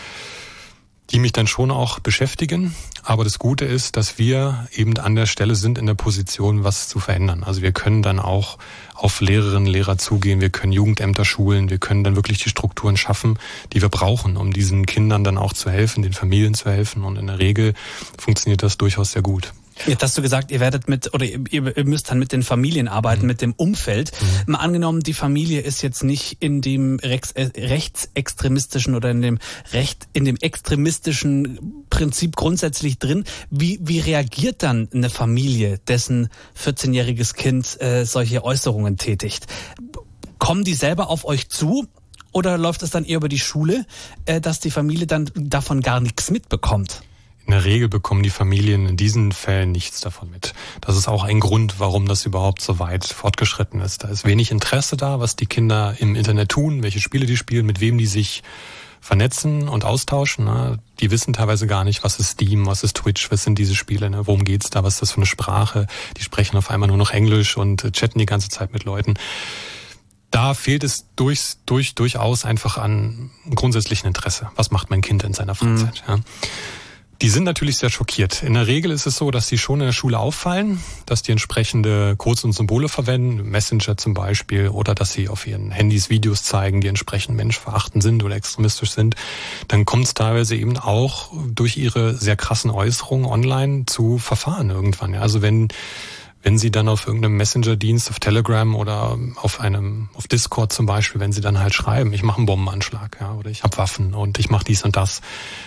die mich dann schon auch beschäftigen. Aber das Gute ist, dass wir eben an der Stelle sind, in der Position, was zu verändern. Also wir können dann auch auf Lehrerinnen und Lehrer zugehen, wir können Jugendämter schulen, wir können dann wirklich die Strukturen schaffen, die wir brauchen, um diesen Kindern dann auch zu helfen, den Familien zu helfen. Und in der Regel funktioniert das durchaus sehr gut. Jetzt hast du gesagt, ihr werdet mit, oder ihr, ihr müsst dann mit den Familien arbeiten, mhm. mit dem Umfeld. Mhm. Mal angenommen, die Familie ist jetzt nicht in dem rechts, äh, rechtsextremistischen oder in dem recht, in dem extremistischen Prinzip grundsätzlich drin. Wie, wie reagiert dann eine Familie, dessen vierzehnjähriges Kind äh, solche Äußerungen tätigt? Kommen die selber auf euch zu? Oder läuft es dann eher über die Schule, äh, dass die Familie dann davon gar nichts mitbekommt? In der Regel bekommen die Familien in diesen Fällen nichts davon mit. Das ist auch ein Grund, warum das überhaupt so weit fortgeschritten ist. Da ist wenig Interesse da, was die Kinder im Internet tun, welche Spiele die spielen, mit wem die sich vernetzen und austauschen. Die wissen teilweise gar nicht, was ist Steam, was ist Twitch, was sind diese Spiele, worum geht's da, was ist das für eine Sprache. Die sprechen auf einmal nur noch Englisch und chatten die ganze Zeit mit Leuten. Da fehlt es durch, durch, durchaus einfach an grundsätzlichen Interesse. Was macht mein Kind in seiner Freizeit? Mhm. Ja. Die sind natürlich sehr schockiert. In der Regel ist es so, dass sie schon in der Schule auffallen, dass die entsprechende Codes und Symbole verwenden, Messenger zum Beispiel, oder dass sie auf ihren Handys Videos zeigen, die entsprechend menschverachtend sind oder extremistisch sind. Dann kommt es teilweise eben auch durch ihre sehr krassen Äußerungen online zu Verfahren irgendwann. Ja, also wenn Wenn Sie dann auf irgendeinem Messenger-Dienst, auf Telegram oder auf einem, auf Discord zum Beispiel, wenn Sie dann halt schreiben, ich mache einen Bombenanschlag, ja, oder ich habe Waffen und ich mache dies und das,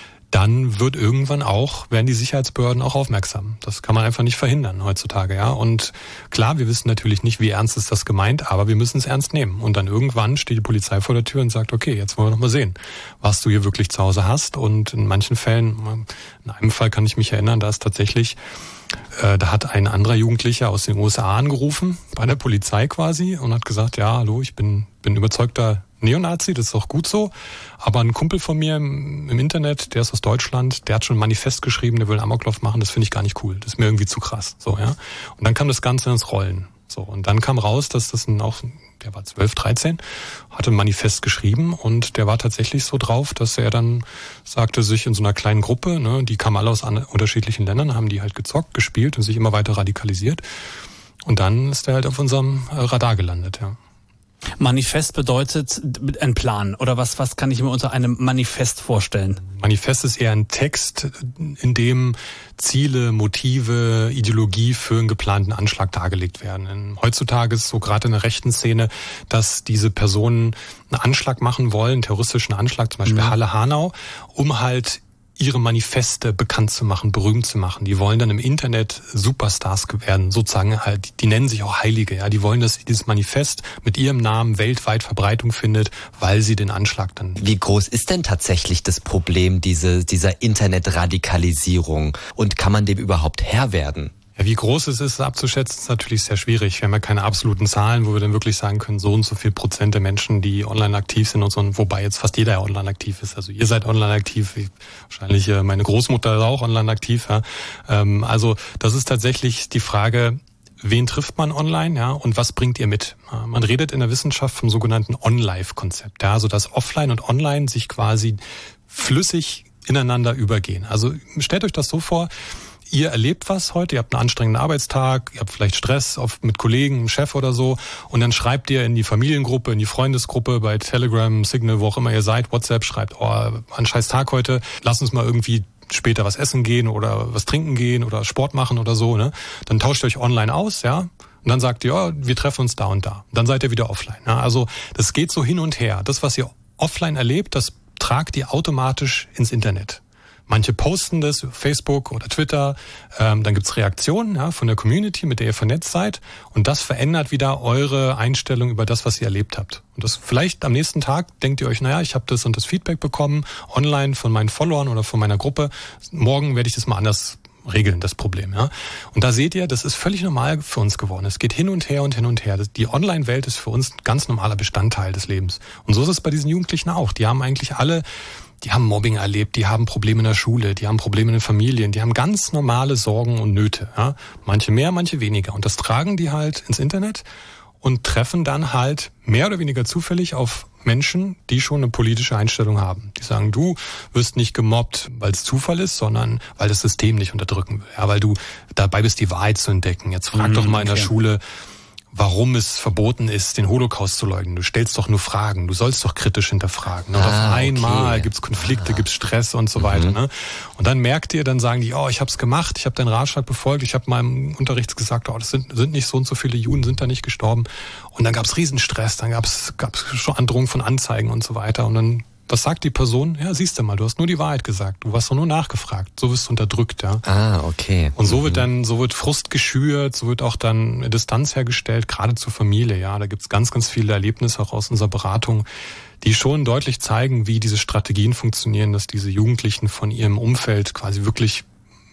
dann wird irgendwann auch, werden die Sicherheitsbehörden auch aufmerksam. Das kann man einfach nicht verhindern heutzutage, ja. Und klar, wir wissen natürlich nicht, wie ernst ist das gemeint, aber wir müssen es ernst nehmen. Und dann irgendwann steht die Polizei vor der Tür und sagt, okay, jetzt wollen wir noch mal sehen, was du hier wirklich zu Hause hast. Und in manchen Fällen, in einem Fall kann ich mich erinnern, da ist tatsächlich, äh, da hat ein anderer Jugendlicher aus den U S A angerufen, bei der Polizei quasi, und hat gesagt, ja, hallo, ich bin, bin überzeugter Neonazi, das ist auch gut so, aber ein Kumpel von mir im, im Internet, der ist aus Deutschland, der hat schon ein Manifest geschrieben, der will einen Amoklauf machen, das finde ich gar nicht cool, das ist mir irgendwie zu krass, so, ja. Und dann kam das Ganze ins Rollen, so, und dann kam raus, dass das ein, auch, der war zwölf, dreizehn, hatte ein Manifest geschrieben und der war tatsächlich so drauf, dass er dann sagte, sich in so einer kleinen Gruppe, ne, die kamen alle aus an, unterschiedlichen Ländern, haben die halt gezockt, gespielt und sich immer weiter radikalisiert, und dann ist er halt auf unserem Radar gelandet, ja. Manifest bedeutet ein Plan, oder was, was kann ich mir unter einem Manifest vorstellen? Manifest ist eher ein Text, in dem Ziele, Motive, Ideologie für einen geplanten Anschlag dargelegt werden. Heutzutage ist es so gerade in der rechten Szene, dass diese Personen einen Anschlag machen wollen, einen terroristischen Anschlag, zum Beispiel mhm. Halle-Hanau, um halt ihre Manifeste bekannt zu machen, berühmt zu machen. Die wollen dann im Internet Superstars werden, sozusagen halt, die nennen sich auch Heilige, ja. Die wollen, dass dieses Manifest mit ihrem Namen weltweit Verbreitung findet, weil sie den Anschlag dann... Wie groß ist denn tatsächlich das Problem diese, dieser Internetradikalisierung, und kann man dem überhaupt Herr werden? Ja, wie groß es ist, abzuschätzen, ist natürlich sehr schwierig. Wir haben ja keine absoluten Zahlen, wo wir dann wirklich sagen können, so und so viel Prozent der Menschen, die online aktiv sind und so, wobei jetzt fast jeder ja online aktiv ist. Also ihr seid online aktiv, wahrscheinlich meine Großmutter ist auch online aktiv. Ja. Also das ist tatsächlich die Frage, wen trifft man online, ja, und was bringt ihr mit? Man redet in der Wissenschaft vom sogenannten On-Life-Konzept, ja, also dass Offline und Online sich quasi flüssig ineinander übergehen. Also stellt euch das so vor, ihr erlebt was heute, ihr habt einen anstrengenden Arbeitstag, ihr habt vielleicht Stress auf, mit Kollegen, einem Chef oder so, und dann schreibt ihr in die Familiengruppe, in die Freundesgruppe, bei Telegram, Signal, wo auch immer ihr seid, WhatsApp, schreibt, oh, ein scheiß Tag heute, lass uns mal irgendwie später was essen gehen oder was trinken gehen oder Sport machen oder so, ne? Dann tauscht ihr euch online aus, ja? Und dann sagt ihr, ja, wir treffen uns da und da. Und dann seid ihr wieder offline. Ja? Also das geht so hin und her. Das, was ihr offline erlebt, das tragt ihr automatisch ins Internet. Manche posten das auf Facebook oder Twitter, ähm, dann gibt's Reaktionen, ja, von der Community, mit der ihr vernetzt seid, und das verändert wieder eure Einstellung über das, was ihr erlebt habt. Und das vielleicht am nächsten Tag denkt ihr euch, naja, ich habe das und das Feedback bekommen, online von meinen Followern oder von meiner Gruppe, morgen werde ich das mal anders regeln, das Problem. Ja. Und da seht ihr, das ist völlig normal für uns geworden. Es geht hin und her und hin und her. Die Online-Welt ist für uns ein ganz normaler Bestandteil des Lebens. Und so ist es bei diesen Jugendlichen auch. Die haben eigentlich alle... Die haben Mobbing erlebt, die haben Probleme in der Schule, die haben Probleme in den Familien, die haben ganz normale Sorgen und Nöte. Ja? Manche mehr, manche weniger. Und das tragen die halt ins Internet und treffen dann halt mehr oder weniger zufällig auf Menschen, die schon eine politische Einstellung haben. Die sagen, du wirst nicht gemobbt, weil es Zufall ist, sondern weil das System nicht unterdrücken will. Ja, weil du dabei bist, die Wahrheit zu entdecken. Jetzt frag mhm, doch mal in der okay. Schule, warum es verboten ist, den Holocaust zu leugnen. Du stellst doch nur Fragen. Du sollst doch kritisch hinterfragen. Und ah, auf einmal okay. gibt's Konflikte, ah. gibt's Stress und so mhm. weiter. Ne? Und dann merkt ihr, dann sagen die, oh, ich hab's gemacht, ich habe deinen Ratschlag befolgt, ich habe meinem Unterricht gesagt, oh, das sind, sind nicht so und so viele Juden, sind da nicht gestorben. Und dann gab's Riesenstress, dann gab's, gab's schon Androhung von Anzeigen und so weiter. Und dann, was sagt die Person? Ja, siehst du mal, du hast nur die Wahrheit gesagt. Du hast doch nur nachgefragt. So wirst du unterdrückt, ja. Ah, okay. Und so mhm. wird dann, so wird Frust geschürt, so wird auch dann Distanz hergestellt, gerade zur Familie, ja. Da gibt's ganz, ganz viele Erlebnisse auch aus unserer Beratung, die schon deutlich zeigen, wie diese Strategien funktionieren, dass diese Jugendlichen von ihrem Umfeld quasi wirklich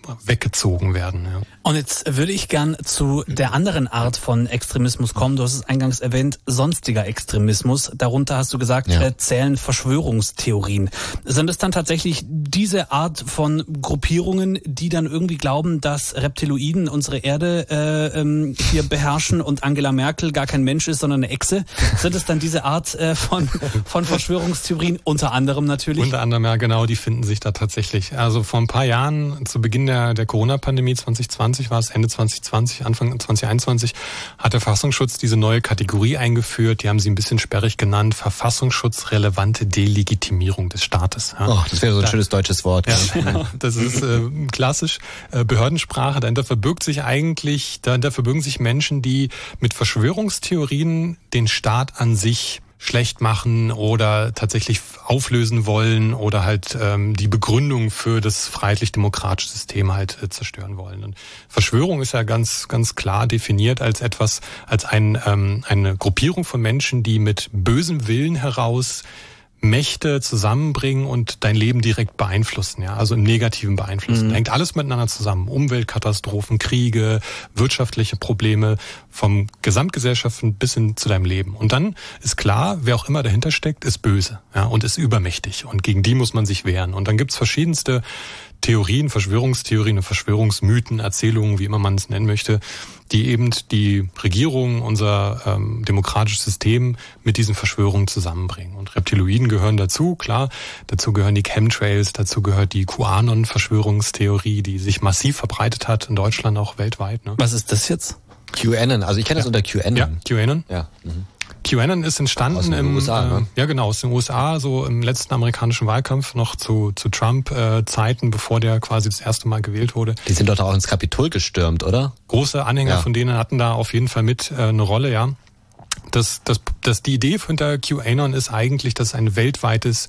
weggezogen werden. Ja. Und jetzt würde ich gern zu der anderen Art von Extremismus kommen. Du hast es eingangs erwähnt, sonstiger Extremismus. Darunter hast du gesagt, ja. zählen Verschwörungstheorien. Sind es dann tatsächlich diese Art von Gruppierungen, die dann irgendwie glauben, dass Reptiloiden unsere Erde äh, ähm, hier beherrschen und Angela Merkel gar kein Mensch ist, sondern eine Echse? Sind es dann diese Art äh, von, von Verschwörungstheorien? Unter anderem natürlich. Unter anderem, ja genau, die finden sich da tatsächlich. Also vor ein paar Jahren, zu Beginn der, der Corona-Pandemie zwanzig zwanzig war es, Ende zwanzig zwanzig, Anfang zwanzig einundzwanzig, hat der Verfassungsschutz diese neue Kategorie eingeführt. Die haben sie ein bisschen sperrig genannt. Verfassungsschutzrelevante Delegitimierung des Staates. Ja. Oh, das wäre so ein da, schönes deutsches Wort. Ja, genau. Das ist äh, klassisch äh, Behördensprache. Dahinter verbirgt sich eigentlich, dahinter verbirgen sich Menschen, die mit Verschwörungstheorien den Staat an sich schlecht machen oder tatsächlich auflösen wollen oder halt ähm, die Begründung für das freiheitlich-demokratische System halt äh, zerstören wollen. Und Verschwörung ist ja ganz ganz klar definiert als etwas, als ein ähm, eine Gruppierung von Menschen, die mit bösem Willen heraus Mächte zusammenbringen und dein Leben direkt beeinflussen, ja, also im Negativen beeinflussen. Mhm. Hängt alles miteinander zusammen. Umweltkatastrophen, Kriege, wirtschaftliche Probleme, vom Gesamtgesellschaften bis hin zu deinem Leben. Und dann ist klar, wer auch immer dahinter steckt, ist böse, ja, und ist übermächtig. Und gegen die muss man sich wehren. Und dann gibt's verschiedenste Theorien, Verschwörungstheorien und Verschwörungsmythen, Erzählungen, wie immer man es nennen möchte, die eben die Regierung, unser ähm, demokratisches System mit diesen Verschwörungen zusammenbringen. Und Reptiloiden gehören dazu, klar. Dazu gehören die Chemtrails, dazu gehört die QAnon-Verschwörungstheorie, die sich massiv verbreitet hat, in Deutschland auch weltweit. Ne? Was ist das jetzt? QAnon, also ich kenne das ja. unter QAnon. Ja, QAnon. Ja. Mhm. QAnon ist entstanden aus den im U S A, ne? äh, ja genau, aus den U S A, so im letzten amerikanischen Wahlkampf noch zu zu Trump-Zeiten, äh, bevor der quasi das erste Mal gewählt wurde. Die sind doch auch ins Kapitol gestürmt, oder? Große Anhänger ja. von denen hatten da auf jeden Fall mit äh, eine Rolle, ja. Das, das, das, die Idee hinter QAnon ist eigentlich, dass es ein weltweites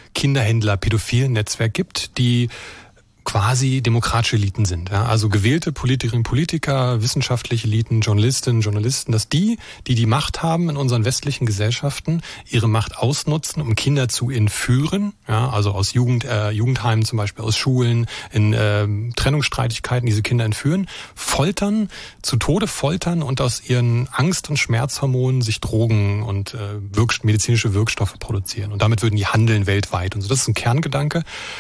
Kinderhändler-Pädophilen-Netzwerk gibt, die quasi demokratische Eliten sind. Ja? Also gewählte Politikerinnen, Politiker, wissenschaftliche Eliten, Journalistinnen, Journalisten, dass die, die die Macht haben in unseren westlichen Gesellschaften, ihre Macht ausnutzen, um Kinder zu entführen, ja? Also aus Jugend, äh, Jugendheimen zum Beispiel, aus Schulen, in äh, Trennungsstreitigkeiten diese Kinder entführen, foltern, zu Tode foltern und aus ihren Angst- und Schmerzhormonen sich Drogen und äh, wirk- medizinische Wirkstoffe produzieren. Und damit würden die handeln weltweit. Und so, das ist ein Kerngedanke.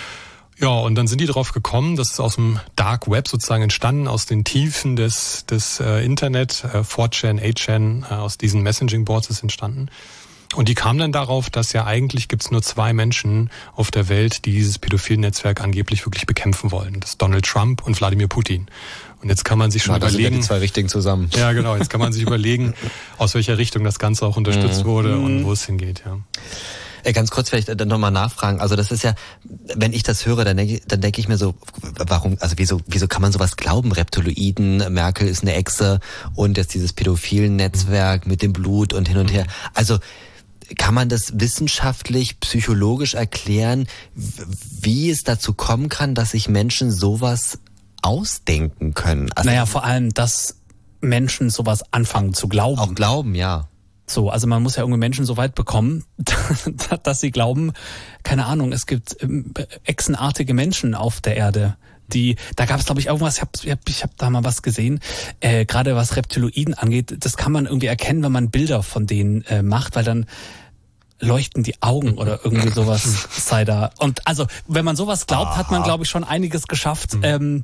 Ja, und dann sind die drauf gekommen, das ist aus dem Dark Web sozusagen entstanden, aus den Tiefen des des äh, Internet, äh, four chan, eight chan, äh, aus diesen Messaging-Boards ist entstanden. Und die kamen dann darauf, dass ja eigentlich gibt's nur zwei Menschen auf der Welt, die dieses Pädophilen-Netzwerk angeblich wirklich bekämpfen wollen. Das ist Donald Trump und Wladimir Putin. Und jetzt kann man sich schon Na, überlegen... Sind ja die zwei Richtigen zusammen. Ja, genau. Jetzt kann man sich überlegen, aus welcher Richtung das Ganze auch unterstützt wurde und wo es hingeht, ja. Ganz kurz vielleicht dann nochmal nachfragen. Also das ist ja, wenn ich das höre, dann denke dann denke ich mir so, warum, also wieso, wieso kann man sowas glauben? Reptiloiden, Merkel ist eine Echse und jetzt dieses pädophilen Netzwerk mit dem Blut und hin und her. Also kann man das wissenschaftlich, psychologisch erklären, wie es dazu kommen kann, dass sich Menschen sowas ausdenken können? Also naja, vor allem, dass Menschen sowas anfangen zu glauben. Auch glauben, ja. So, also man muss ja irgendwie Menschen so weit bekommen, dass sie glauben, keine Ahnung, es gibt echsenartige Menschen auf der Erde. Die, da gab es, glaube ich, irgendwas, ich habe ich hab, ich hab da mal was gesehen, äh, gerade was Reptiloiden angeht, das kann man irgendwie erkennen, wenn man Bilder von denen äh, macht, weil dann leuchten die Augen oder irgendwie sowas sei da. Und also, wenn man sowas glaubt, Aha. hat man, glaube ich, schon einiges geschafft. Mhm. Ähm,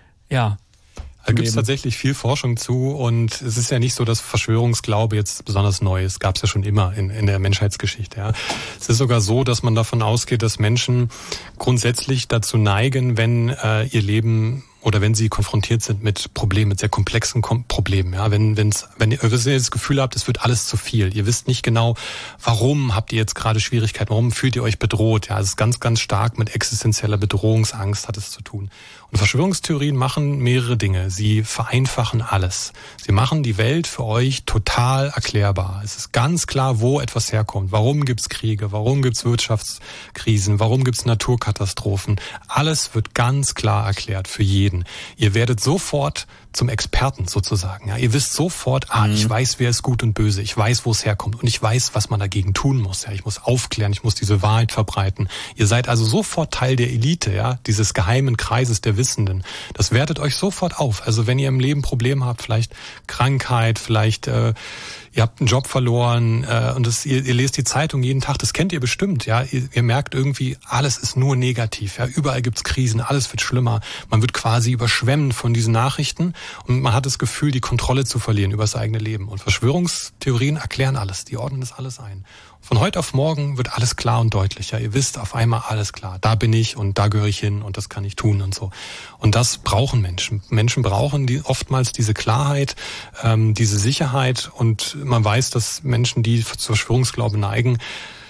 ja. Da gibt es tatsächlich viel Forschung zu und es ist ja nicht so, dass Verschwörungsglaube jetzt besonders neu ist. Gab es ja schon immer in, in der Menschheitsgeschichte. Ja. Es ist sogar so, dass man davon ausgeht, dass Menschen grundsätzlich dazu neigen, wenn äh, ihr Leben oder wenn sie konfrontiert sind mit Problemen, mit sehr komplexen Kom- Problemen, ja, wenn wenn's, wenn ihr das Gefühl habt, es wird alles zu viel, ihr wisst nicht genau, warum habt ihr jetzt gerade Schwierigkeiten, warum fühlt ihr euch bedroht, ja, es ist ganz, ganz stark mit existenzieller Bedrohungsangst hat es zu tun. Und Verschwörungstheorien machen mehrere Dinge. Sie vereinfachen alles. Sie machen die Welt für euch total erklärbar. Es ist ganz klar, wo etwas herkommt. Warum gibt's Kriege? Warum gibt's Wirtschaftskrisen? Warum gibt's Naturkatastrophen? Alles wird ganz klar erklärt für jeden. Ihr werdet sofort zum Experten sozusagen. Ja, ihr wisst sofort, ah, mhm. ich weiß, wer ist gut und böse, ich weiß, wo es herkommt und ich weiß, was man dagegen tun muss. Ja, ich muss aufklären, ich muss diese Wahrheit verbreiten. Ihr seid also sofort Teil der Elite, ja, dieses geheimen Kreises der Wissenden. Das wertet euch sofort auf. Also wenn ihr im Leben Probleme habt, vielleicht Krankheit, vielleicht äh, ihr habt einen Job verloren äh, und das, ihr, ihr lest die Zeitung jeden Tag, das kennt ihr bestimmt, ja. Ihr, ihr merkt irgendwie, alles ist nur negativ, ja. Überall gibt's Krisen, alles wird schlimmer. Man wird quasi überschwemmt von diesen Nachrichten und man hat das Gefühl, die Kontrolle zu verlieren über das eigene Leben. Und Verschwörungstheorien erklären alles, die ordnen das alles ein. Von heute auf morgen wird alles klar und deutlich. Ja, ihr wisst auf einmal alles klar. Da bin ich und da gehöre ich hin und das kann ich tun und so. Und das brauchen Menschen. Menschen brauchen die oftmals diese Klarheit, ähm, diese Sicherheit. Und man weiß, dass Menschen, die zu Verschwörungsglauben neigen,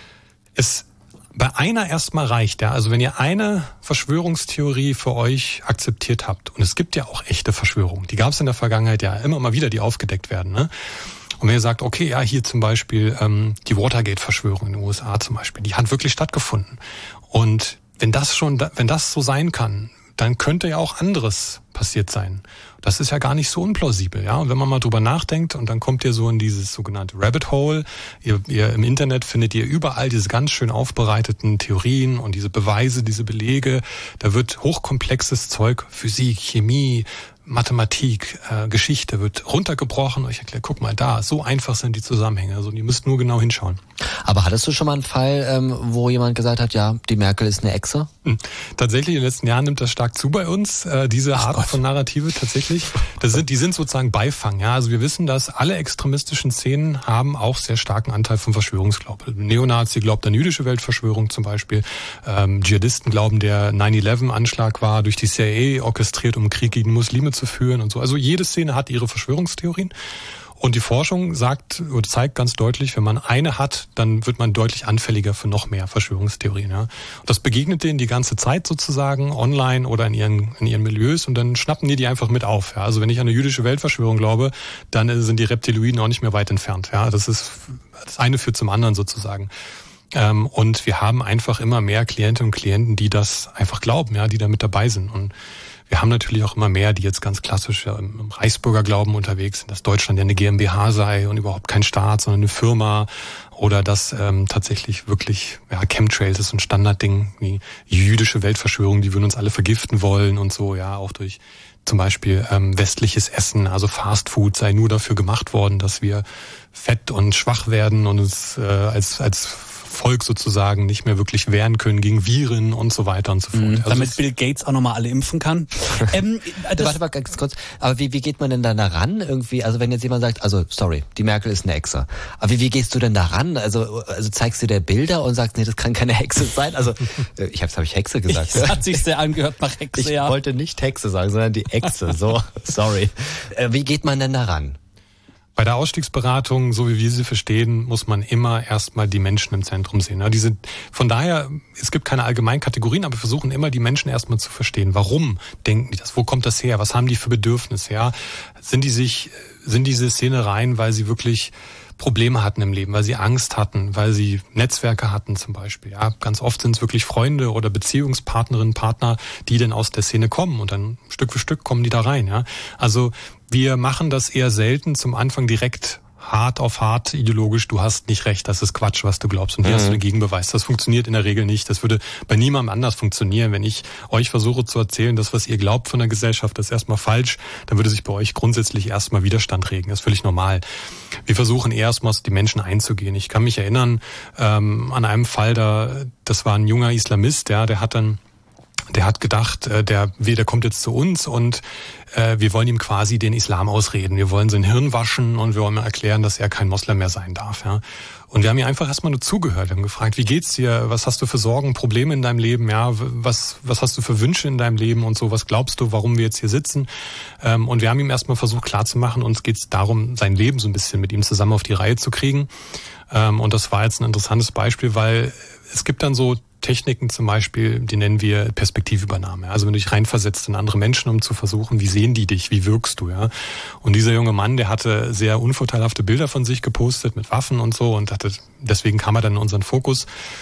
es bei einer erstmal reicht. Ja, also wenn ihr eine Verschwörungstheorie für euch akzeptiert habt, und es gibt ja auch echte Verschwörungen, die gab es in der Vergangenheit ja immer mal wieder, die aufgedeckt werden, ne? Und wenn ihr sagt, okay, ja, hier zum Beispiel ähm, die Watergate-Verschwörung in den U S A zum Beispiel, die hat wirklich stattgefunden. Und wenn das schon, wenn das so sein kann, dann könnte ja auch anderes passiert sein. Das ist ja gar nicht so unplausibel, ja. Und wenn man mal drüber nachdenkt und dann kommt ihr so in dieses sogenannte Rabbit Hole, ihr, ihr im Internet findet ihr überall diese ganz schön aufbereiteten Theorien und diese Beweise, diese Belege. Da wird hochkomplexes Zeug, Physik, Chemie, Mathematik, äh, Geschichte wird runtergebrochen. Und ich erkläre, guck mal da, so einfach sind die Zusammenhänge. Also ihr müsst nur genau hinschauen. Aber hattest du schon mal einen Fall, ähm, wo jemand gesagt hat, ja, die Merkel ist eine Echse? Hm. Tatsächlich, in den letzten Jahren nimmt das stark zu bei uns, äh, diese Ach Art Gott. von Narrative tatsächlich. Das sind, die sind sozusagen Beifang. Ja, also wir wissen, dass alle extremistischen Szenen haben auch sehr starken Anteil von Verschwörungsglauben. Neonazi glaubt an jüdische Weltverschwörung zum Beispiel. Ähm, Dschihadisten glauben, der nine eleven Anschlag war durch die C I A orchestriert, um Krieg gegen Muslime zu führen und so. Also jede Szene hat ihre Verschwörungstheorien. Und die Forschung sagt oder zeigt ganz deutlich, wenn man eine hat, dann wird man deutlich anfälliger für noch mehr Verschwörungstheorien. Ja. Und das begegnet denen die ganze Zeit sozusagen, online oder in ihren in ihren Milieus, und dann schnappen die die einfach mit auf. Ja. Also wenn ich an eine jüdische Weltverschwörung glaube, dann sind die Reptiloiden auch nicht mehr weit entfernt. Ja. Das ist das eine führt zum anderen sozusagen. Ähm, und wir haben einfach immer mehr Klientinnen und Klienten, die das einfach glauben, ja, die da mit dabei sind. Und wir haben natürlich auch immer mehr, die jetzt ganz klassisch ja, im Reichsbürger Glauben unterwegs sind, dass Deutschland ja eine G m b H sei und überhaupt kein Staat, sondern eine Firma, oder dass ähm, tatsächlich wirklich ja, Chemtrails ist ein Standardding, wie jüdische Weltverschwörung, die würden uns alle vergiften wollen und so, ja, auch durch zum Beispiel ähm, westliches Essen, also Fast Food sei nur dafür gemacht worden, dass wir fett und schwach werden und uns äh, als als Volk sozusagen nicht mehr wirklich wehren können gegen Viren und so weiter und so fort. Mhm, also damit Bill Gates auch nochmal alle impfen kann. ähm, Warte mal ganz kurz, aber wie, wie geht man denn da ran irgendwie? Also wenn jetzt jemand sagt, also sorry, die Merkel ist eine Hexe, aber wie, wie gehst du denn da ran? Also, also zeigst du dir Bilder und sagst, nee, das kann keine Hexe sein? Also ich habe, habe ich Hexe gesagt? Das hat sich sehr angehört nach Hexe, ich ja. Ich wollte nicht Hexe sagen, sondern die Echse, so, sorry. Äh, wie geht man denn da ran? Bei der Ausstiegsberatung, so wie wir sie verstehen, muss man immer erstmal die Menschen im Zentrum sehen. Die sind, von daher, es gibt keine allgemeinen Kategorien, aber wir versuchen immer, die Menschen erstmal zu verstehen. Warum denken die das? Wo kommt das her? Was haben die für Bedürfnisse? Ja? Sind die sich, sind diese Szenereien, weil sie wirklich Probleme hatten im Leben, weil sie Angst hatten, weil sie Netzwerke hatten zum Beispiel. Ja, ganz oft sind es wirklich Freunde oder Beziehungspartnerinnen, Partner, die dann aus der Szene kommen und dann Stück für Stück kommen die da rein. Ja, also wir machen das eher selten zum Anfang direkt hart auf hart ideologisch, du hast nicht recht, das ist Quatsch, was du glaubst und hier mhm. hast du den Gegenbeweis. Das funktioniert in der Regel nicht. Das würde bei niemandem anders funktionieren. Wenn ich euch versuche zu erzählen, das, was ihr glaubt von der Gesellschaft, ist erstmal falsch, dann würde sich bei euch grundsätzlich erstmal Widerstand regen. Das ist völlig normal. Wir versuchen erstmal auf die Menschen einzugehen. Ich kann mich erinnern ähm, an einem Fall, da das war ein junger Islamist, ja, der hat dann Der hat gedacht, der, der kommt jetzt zu uns und äh, wir wollen ihm quasi den Islam ausreden. Wir wollen sein Hirn waschen und wir wollen ihm erklären, dass er kein Moslem mehr sein darf. Ja. Und wir haben ihm einfach erstmal nur zugehört. Wir haben gefragt, wie geht's dir? Was hast du für Sorgen, Probleme in deinem Leben? Ja, was, was hast du für Wünsche in deinem Leben und so? Was glaubst du, warum wir jetzt hier sitzen? Ähm, und wir haben ihm erstmal versucht klarzumachen, uns geht's darum, sein Leben so ein bisschen mit ihm zusammen auf die Reihe zu kriegen. Ähm, und das war jetzt ein interessantes Beispiel, weil es gibt dann so Techniken zum Beispiel, die nennen wir Perspektivübernahme. Also wenn du dich reinversetzt in andere Menschen, um zu versuchen, wie sehen die dich, wie wirkst du, ja. Und dieser junge Mann, der hatte sehr unvorteilhafte Bilder von sich gepostet mit Waffen und so und hatte, deswegen kam er dann in unseren Fokus.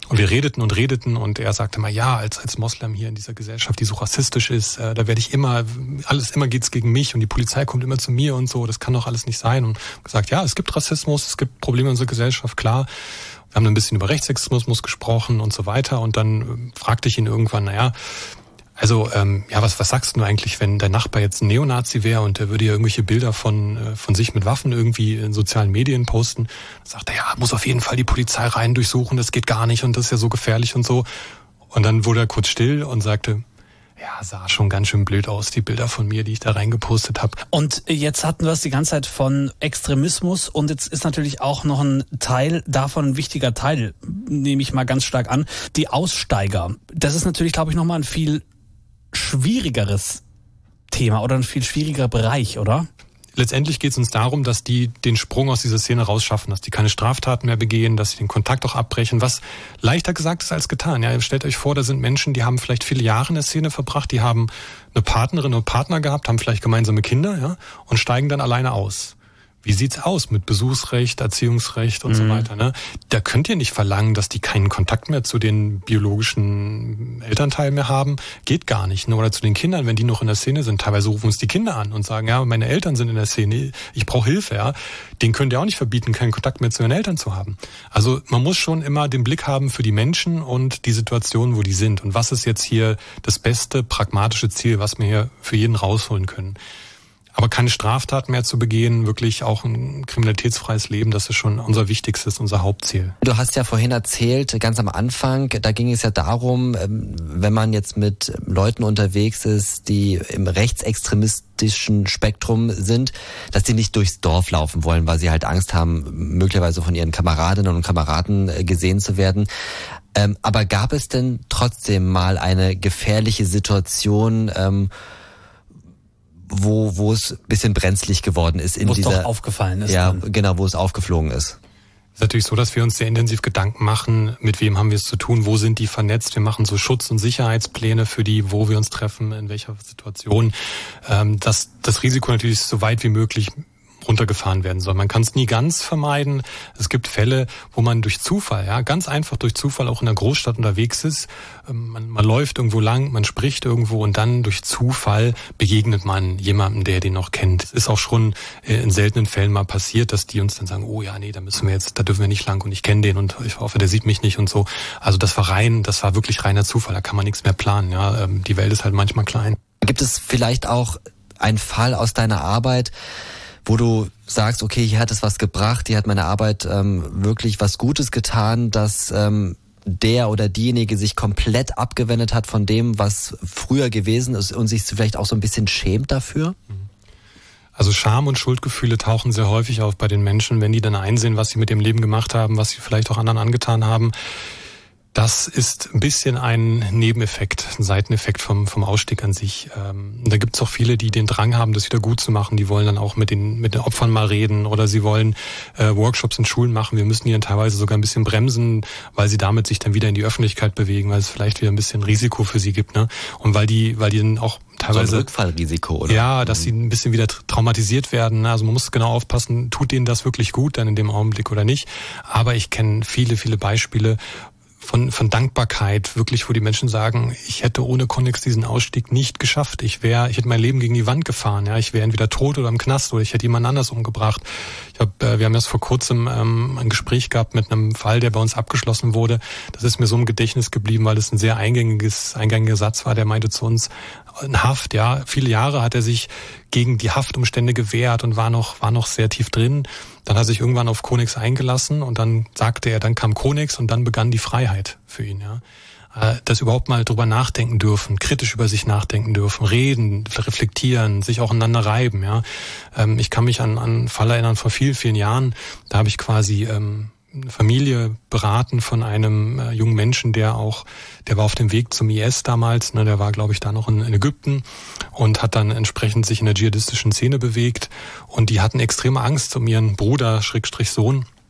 Und wir redeten und redeten und er sagte mal, ja, als als Moslem hier in dieser Gesellschaft, die so rassistisch ist, äh, da werde ich immer, alles immer geht's gegen mich und die Polizei kommt immer zu mir und so, das kann doch alles nicht sein. Und gesagt, ja, es gibt Rassismus, es gibt Probleme in unserer Gesellschaft, klar. Wir haben ein bisschen über Rechtsextremismus gesprochen und so weiter und dann äh, fragte ich ihn irgendwann, naja, also ähm, ja, was was sagst du eigentlich, wenn der Nachbar jetzt ein Neonazi wäre und der würde ja irgendwelche Bilder von äh, von sich mit Waffen irgendwie in sozialen Medien posten? Dann sagt er, ja, muss auf jeden Fall die Polizei rein durchsuchen, das geht gar nicht und das ist ja so gefährlich und so. Und dann wurde er kurz still und sagte, ja, sah schon ganz schön blöd aus, die Bilder von mir, die ich da reingepostet habe. Und jetzt hatten wir es die ganze Zeit von Extremismus und jetzt ist natürlich auch noch ein Teil davon, ein wichtiger Teil, nehme ich mal ganz stark an, die Aussteiger. Das ist natürlich, glaube ich, nochmal ein viel schwierigeres Thema oder ein viel schwierigerer Bereich, oder? Letztendlich geht es uns darum, dass die den Sprung aus dieser Szene rausschaffen, dass die keine Straftaten mehr begehen, dass sie den Kontakt auch abbrechen, was leichter gesagt ist als getan. Ja, stellt euch vor, da sind Menschen, die haben vielleicht viele Jahre in der Szene verbracht, die haben eine Partnerin oder Partner gehabt, haben vielleicht gemeinsame Kinder, ja, und steigen dann alleine aus. Wie sieht's aus mit Besuchsrecht, Erziehungsrecht und mhm. so weiter, ne? Da könnt ihr nicht verlangen, dass die keinen Kontakt mehr zu den biologischen Elternteilen mehr haben. Geht gar nicht, ne? Oder zu den Kindern, wenn die noch in der Szene sind. Teilweise rufen uns die Kinder an und sagen, ja, meine Eltern sind in der Szene, ich brauche Hilfe, ja. Den könnt ihr auch nicht verbieten, keinen Kontakt mehr zu ihren Eltern zu haben. Also man muss schon immer den Blick haben für die Menschen und die Situation, wo die sind. Und was ist jetzt hier das beste, pragmatische Ziel, was wir hier für jeden rausholen können. Aber keine Straftaten mehr zu begehen, wirklich auch ein kriminalitätsfreies Leben, das ist schon unser wichtigstes, unser Hauptziel. Du hast ja vorhin erzählt, ganz am Anfang, da ging es ja darum, wenn man jetzt mit Leuten unterwegs ist, die im rechtsextremistischen Spektrum sind, dass die nicht durchs Dorf laufen wollen, weil sie halt Angst haben, möglicherweise von ihren Kameradinnen und Kameraden gesehen zu werden. Aber gab es denn trotzdem mal eine gefährliche Situation, wo wo es ein bisschen brenzlig geworden ist in wo dieser, es doch aufgefallen ist. Ja, dann. genau, wo es aufgeflogen ist. Es ist natürlich so, dass wir uns sehr intensiv Gedanken machen, mit wem haben wir es zu tun, wo sind die vernetzt. Wir machen so Schutz- und Sicherheitspläne für die, wo wir uns treffen, in welcher Situation. Ähm, dass das Risiko natürlich so weit wie möglich runtergefahren werden soll. Man kann es nie ganz vermeiden. Es gibt Fälle, wo man durch Zufall, ja, ganz einfach durch Zufall auch in der Großstadt unterwegs ist. Man, man läuft irgendwo lang, man spricht irgendwo und dann durch Zufall begegnet man jemandem, der den noch kennt. Es ist auch schon in seltenen Fällen mal passiert, dass die uns dann sagen, oh ja, nee, da müssen wir jetzt, da dürfen wir nicht lang und ich kenne den und ich hoffe, der sieht mich nicht und so. Also das war rein, das war wirklich reiner Zufall, da kann man nichts mehr planen. Ja, die Welt ist halt manchmal klein. Gibt es vielleicht auch einen Fall aus deiner Arbeit, wo du sagst, okay, hier hat es was gebracht, hier hat meine Arbeit ähm, wirklich was Gutes getan, dass ähm, der oder diejenige sich komplett abgewendet hat von dem, was früher gewesen ist und sich vielleicht auch so ein bisschen schämt dafür? Also Scham und Schuldgefühle tauchen sehr häufig auf bei den Menschen, wenn die dann einsehen, was sie mit dem Leben gemacht haben, was sie vielleicht auch anderen angetan haben. Das ist ein bisschen ein Nebeneffekt, ein Seiteneffekt vom vom Ausstieg an sich. Ähm, da gibt es auch viele, die den Drang haben, das wieder gut zu machen. Die wollen dann auch mit den mit den Opfern mal reden oder sie wollen äh, Workshops in Schulen machen. Wir müssen die dann teilweise sogar ein bisschen bremsen, weil sie damit sich dann wieder in die Öffentlichkeit bewegen, weil es vielleicht wieder ein bisschen Risiko für sie gibt, ne? Und weil die weil die dann auch teilweise so ein Rückfallrisiko, oder? Ja, dass sie ein bisschen wieder traumatisiert werden. Also man muss genau aufpassen, tut denen das wirklich gut dann in dem Augenblick oder nicht. Aber ich kenne viele, viele Beispiele von von Dankbarkeit, wirklich, wo die Menschen sagen, ich hätte ohne Connex diesen Ausstieg nicht geschafft. Ich wäre, ich hätte mein Leben gegen die Wand gefahren. Ja, ich wäre entweder tot oder im Knast oder ich hätte jemand anders umgebracht. Ich hab, äh, wir haben erst vor kurzem ähm, ein Gespräch gehabt mit einem Fall, der bei uns abgeschlossen wurde. Das ist mir so im Gedächtnis geblieben, weil es ein sehr eingängiges, eingängiger Satz war. Der meinte zu uns, in Haft, ja, viele Jahre hat er sich gegen die Haftumstände gewehrt und war noch war noch sehr tief drin. Dann hat er sich irgendwann auf Connex eingelassen und dann sagte er, dann kam Connex und dann begann die Freiheit für ihn, ja. Das überhaupt mal drüber nachdenken dürfen, kritisch über sich nachdenken dürfen, reden, reflektieren, sich auch aneinander reiben, ja. Ich kann mich an, an einen Fall erinnern vor vielen, vielen Jahren, da habe ich quasi ähm, eine Familie beraten von einem äh, jungen Menschen, der auch, der war auf dem Weg zum I S damals, ne, der war, glaube ich, da noch in, in Ägypten und hat dann entsprechend sich in der dschihadistischen Szene bewegt und die hatten extreme Angst um ihren Bruder, Schrägstrich Sohn.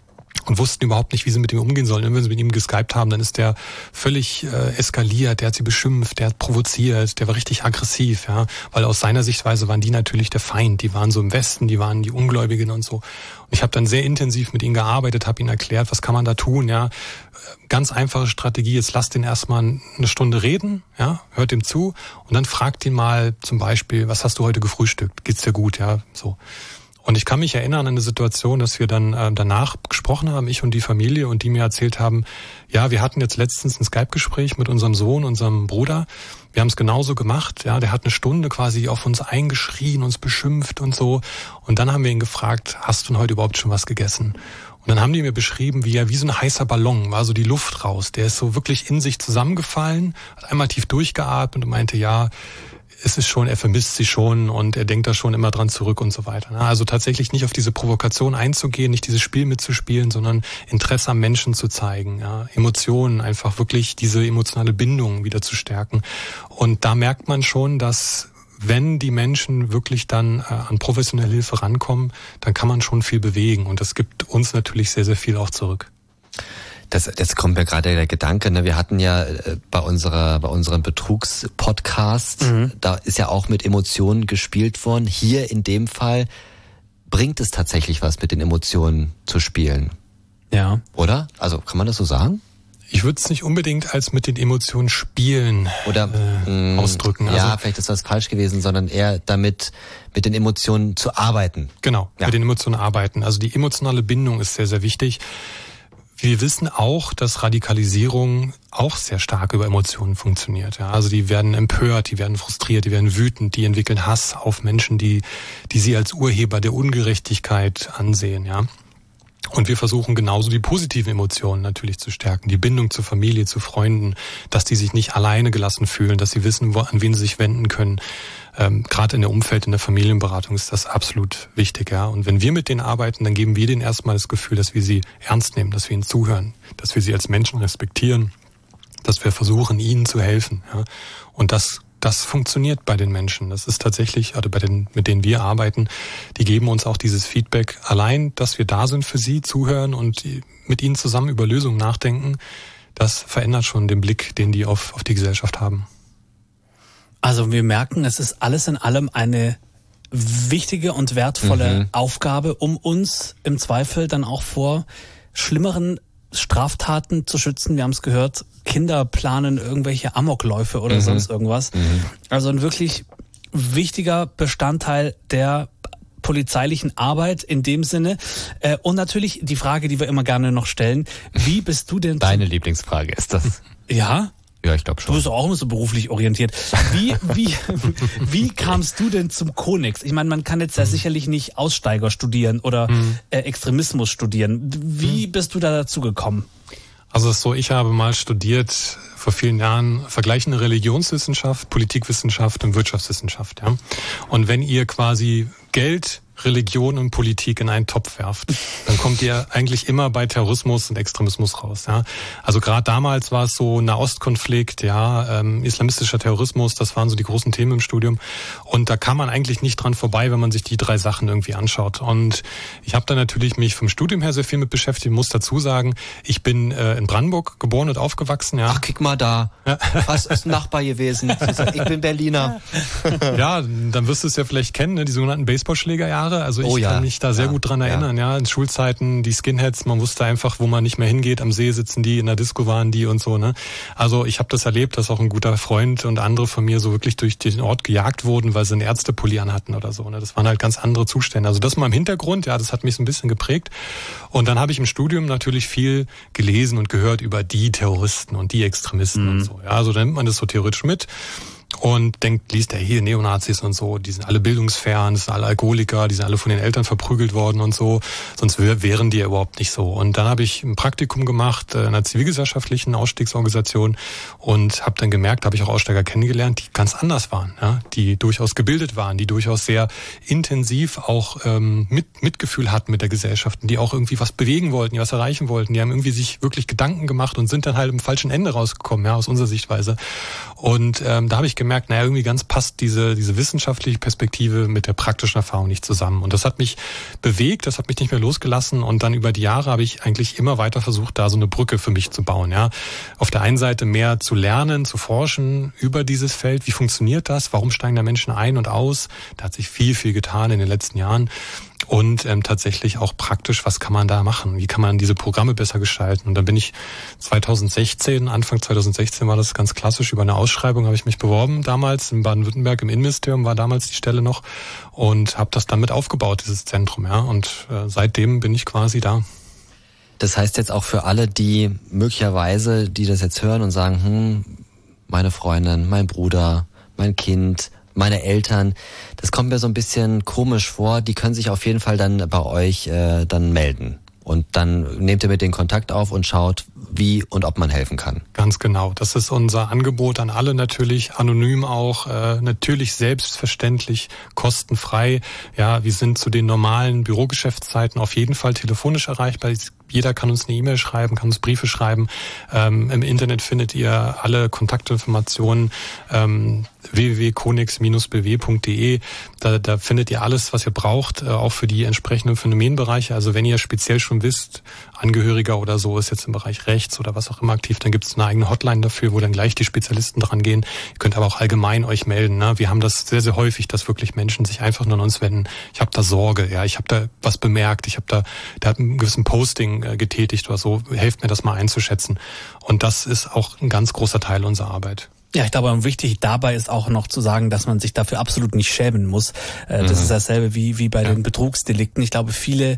und wussten überhaupt nicht, wie sie mit ihm umgehen sollen. Und wenn sie mit ihm geskypt haben, dann ist der völlig äh, eskaliert, der hat sie beschimpft, der hat provoziert, der war richtig aggressiv, ja, weil aus seiner Sichtweise waren die natürlich der Feind, die waren so im Westen, die waren die Ungläubigen und so. Und ich habe dann sehr intensiv mit ihnen gearbeitet, habe ihnen erklärt, was kann man da tun, ja. Ganz einfache Strategie, jetzt lasst ihn erstmal eine Stunde reden, ja, hört ihm zu und dann fragt ihn mal zum Beispiel, was hast du heute gefrühstückt? Geht's dir gut, ja, so. Und ich kann mich erinnern an eine Situation, dass wir dann äh, danach gesprochen haben, ich und die Familie, und die mir erzählt haben, ja, wir hatten jetzt letztens ein Skype-Gespräch mit unserem Sohn, unserem Bruder. Wir haben es genauso gemacht, ja, der hat eine Stunde quasi auf uns eingeschrien, uns beschimpft und so. Und dann haben wir ihn gefragt, hast du denn heute überhaupt schon was gegessen? Und dann haben die mir beschrieben, wie er wie so ein heißer Ballon, war so die Luft raus. Der ist so wirklich in sich zusammengefallen, hat einmal tief durchgeatmet und meinte, ja, es ist schon, er vermisst sie schon und er denkt da schon immer dran zurück und so weiter. Also tatsächlich nicht auf diese Provokation einzugehen, nicht dieses Spiel mitzuspielen, sondern Interesse am Menschen zu zeigen, ja, Emotionen, einfach wirklich diese emotionale Bindung wieder zu stärken. Und da merkt man schon, dass wenn die Menschen wirklich dann äh, an professionelle Hilfe rankommen, dann kann man schon viel bewegen und das gibt uns natürlich sehr, sehr viel auch zurück. Das, das kommt mir gerade der Gedanke, ne? Wir hatten ja äh, bei unserer, bei unserem Betrugspodcast, mhm. da ist ja auch mit Emotionen gespielt worden. Hier in dem Fall bringt es tatsächlich was, mit den Emotionen zu spielen. Ja. Oder? Also kann man das so sagen? Ich würde es nicht unbedingt als mit den Emotionen spielen oder äh, mh, ausdrücken. Also, ja, also, vielleicht ist das falsch gewesen, sondern eher damit, mit den Emotionen zu arbeiten. Genau, ja. Mit den Emotionen arbeiten. Also die emotionale Bindung ist sehr, sehr wichtig. Wir wissen auch, dass Radikalisierung auch sehr stark über Emotionen funktioniert. Ja, also die werden empört, die werden frustriert, die werden wütend, die entwickeln Hass auf Menschen, die, die sie als Urheber der Ungerechtigkeit ansehen. Ja. Und wir versuchen genauso die positiven Emotionen natürlich zu stärken, die Bindung zur Familie, zu Freunden, dass die sich nicht alleine gelassen fühlen, dass sie wissen, wo, an wen sie sich wenden können. Ähm, gerade in der Umfeld, in der Familienberatung ist das absolut wichtig. Ja. Und wenn wir mit denen arbeiten, dann geben wir denen erstmal das Gefühl, dass wir sie ernst nehmen, dass wir ihnen zuhören, dass wir sie als Menschen respektieren, dass wir versuchen, ihnen zu helfen. Ja. Und das Das funktioniert bei den Menschen. Das ist tatsächlich, also bei den, mit denen wir arbeiten, die geben uns auch dieses Feedback. Allein, dass wir da sind für sie, zuhören und mit ihnen zusammen über Lösungen nachdenken, das verändert schon den Blick, den die auf, auf die Gesellschaft haben. Also wir merken, es ist alles in allem eine wichtige und wertvolle mhm. Aufgabe, um uns im Zweifel dann auch vor schlimmeren Straftaten zu schützen. Wir haben es gehört, Kinder planen irgendwelche Amokläufe oder mhm. sonst irgendwas. Mhm. Also ein wirklich wichtiger Bestandteil der polizeilichen Arbeit in dem Sinne. Und natürlich die Frage, die wir immer gerne noch stellen, wie bist du denn... Deine Lieblingsfrage ist das. Ja? Ja, ich glaube schon. Du bist auch immer so beruflich orientiert. Wie, wie, wie kamst du denn zum Konex? Ich meine, man kann jetzt ja sicherlich nicht Aussteiger studieren oder mhm. äh, Extremismus studieren. Wie bist du da dazu gekommen? Also es ist so, ich habe mal studiert vor vielen Jahren vergleichende Religionswissenschaft, Politikwissenschaft und Wirtschaftswissenschaft. Ja? Und wenn ihr quasi Geld, Religion und Politik in einen Topf werft, dann kommt ihr eigentlich immer bei Terrorismus und Extremismus raus. Ja? Also gerade damals war es so Nahostkonflikt, ja, ähm, islamistischer Terrorismus, das waren so die großen Themen im Studium. Und da kann man eigentlich nicht dran vorbei, wenn man sich die drei Sachen irgendwie anschaut. Und ich habe da natürlich mich vom Studium her sehr viel mit beschäftigt. Ich muss dazu sagen, ich bin äh, in Brandenburg geboren und aufgewachsen. Ja. Ach, kick mal da. Ja. Was ist ein Nachbar gewesen? Ich bin Berliner. Ja, dann wirst du es ja vielleicht kennen, ne? Die sogenannten Baseballschlägerjahre. Also ich oh ja. kann mich da sehr ja. gut dran erinnern, ja. ja, in Schulzeiten, die Skinheads, man wusste einfach, wo man nicht mehr hingeht, am See sitzen die, in der Disco waren die und so, ne. Also ich habe das erlebt, dass auch ein guter Freund und andere von mir so wirklich durch den Ort gejagt wurden, weil sie einen Ärztepulli anhatten oder so, ne. Das waren halt ganz andere Zustände. Also das mal im Hintergrund, ja, das hat mich so ein bisschen geprägt. Und dann habe ich im Studium natürlich viel gelesen und gehört über die Terroristen und die Extremisten mhm. und so. Ja, also dann nimmt man das so theoretisch mit. Und denkt, liest er hier Neonazis und so, die sind alle bildungsfern, das sind alle Alkoholiker, die sind alle von den Eltern verprügelt worden und so, sonst wären die ja überhaupt nicht so. Und dann habe ich ein Praktikum gemacht in einer zivilgesellschaftlichen Ausstiegsorganisation und habe dann gemerkt, habe ich auch Aussteiger kennengelernt, die ganz anders waren, ja, die durchaus gebildet waren, die durchaus sehr intensiv auch ähm, mit, Mitgefühl hatten mit der Gesellschaft, die auch irgendwie was bewegen wollten, die was erreichen wollten, die haben irgendwie sich wirklich Gedanken gemacht und sind dann halt im falschen Ende rausgekommen, ja, aus unserer Sichtweise. Und ähm, da habe ich gemerkt, naja, irgendwie ganz passt diese, diese wissenschaftliche Perspektive mit der praktischen Erfahrung nicht zusammen. Und das hat mich bewegt, das hat mich nicht mehr losgelassen. Und dann über die Jahre habe ich eigentlich immer weiter versucht, da so eine Brücke für mich zu bauen. Ja, auf der einen Seite mehr zu lernen, zu forschen über dieses Feld. Wie funktioniert das? Warum steigen da Menschen ein und aus? Da hat sich viel, viel getan in den letzten Jahren. Und ähm, tatsächlich auch praktisch, was kann man da machen? Wie kann man diese Programme besser gestalten? Und dann bin ich zweitausendsechzehn, Anfang zweitausendsechzehn war das ganz klassisch, über eine Ausschreibung habe ich mich beworben damals in Baden-Württemberg im Innenministerium, war damals die Stelle noch und habe das dann mit aufgebaut, dieses Zentrum. Ja. Und äh, seitdem bin ich quasi da. Das heißt jetzt auch für alle, die möglicherweise, die das jetzt hören und sagen, hm, meine Freundin, mein Bruder, mein Kind, meine Eltern, das kommt mir so ein bisschen komisch vor, die können sich auf jeden Fall dann bei euch äh, dann melden. Und dann nehmt ihr mit den Kontakt auf und schaut, wie und ob man helfen kann. Ganz genau. Das ist unser Angebot an alle natürlich, anonym auch, äh, natürlich selbstverständlich, kostenfrei. Ja, wir sind zu den normalen Bürogeschäftszeiten auf jeden Fall telefonisch erreichbar. Jeder kann uns eine E-Mail schreiben, kann uns Briefe schreiben. Ähm, Im Internet findet ihr alle Kontaktinformationen, ähm, w w w punkt konex Bindestrich b w punkt d e. Da, da findet ihr alles, was ihr braucht, äh, auch für die entsprechenden Phänomenbereiche. Also wenn ihr speziell schon wisst, Angehöriger oder so ist jetzt im Bereich Rechts oder was auch immer aktiv, dann gibt es eine eigene Hotline dafür, wo dann gleich die Spezialisten dran gehen. Ihr könnt aber auch allgemein euch melden. Ne? Wir haben das sehr, sehr häufig, dass wirklich Menschen sich einfach nur an uns wenden. Ich habe da Sorge, ja, ich habe da was bemerkt, ich habe da, da hat einen gewissen Posting äh, getätigt oder so. Helft mir das mal einzuschätzen. Und das ist auch ein ganz großer Teil unserer Arbeit. Ja, ich glaube, wichtig dabei ist auch noch zu sagen, dass man sich dafür absolut nicht schämen muss. Das mhm. ist dasselbe wie, wie bei ja. den Betrugsdelikten. Ich glaube, viele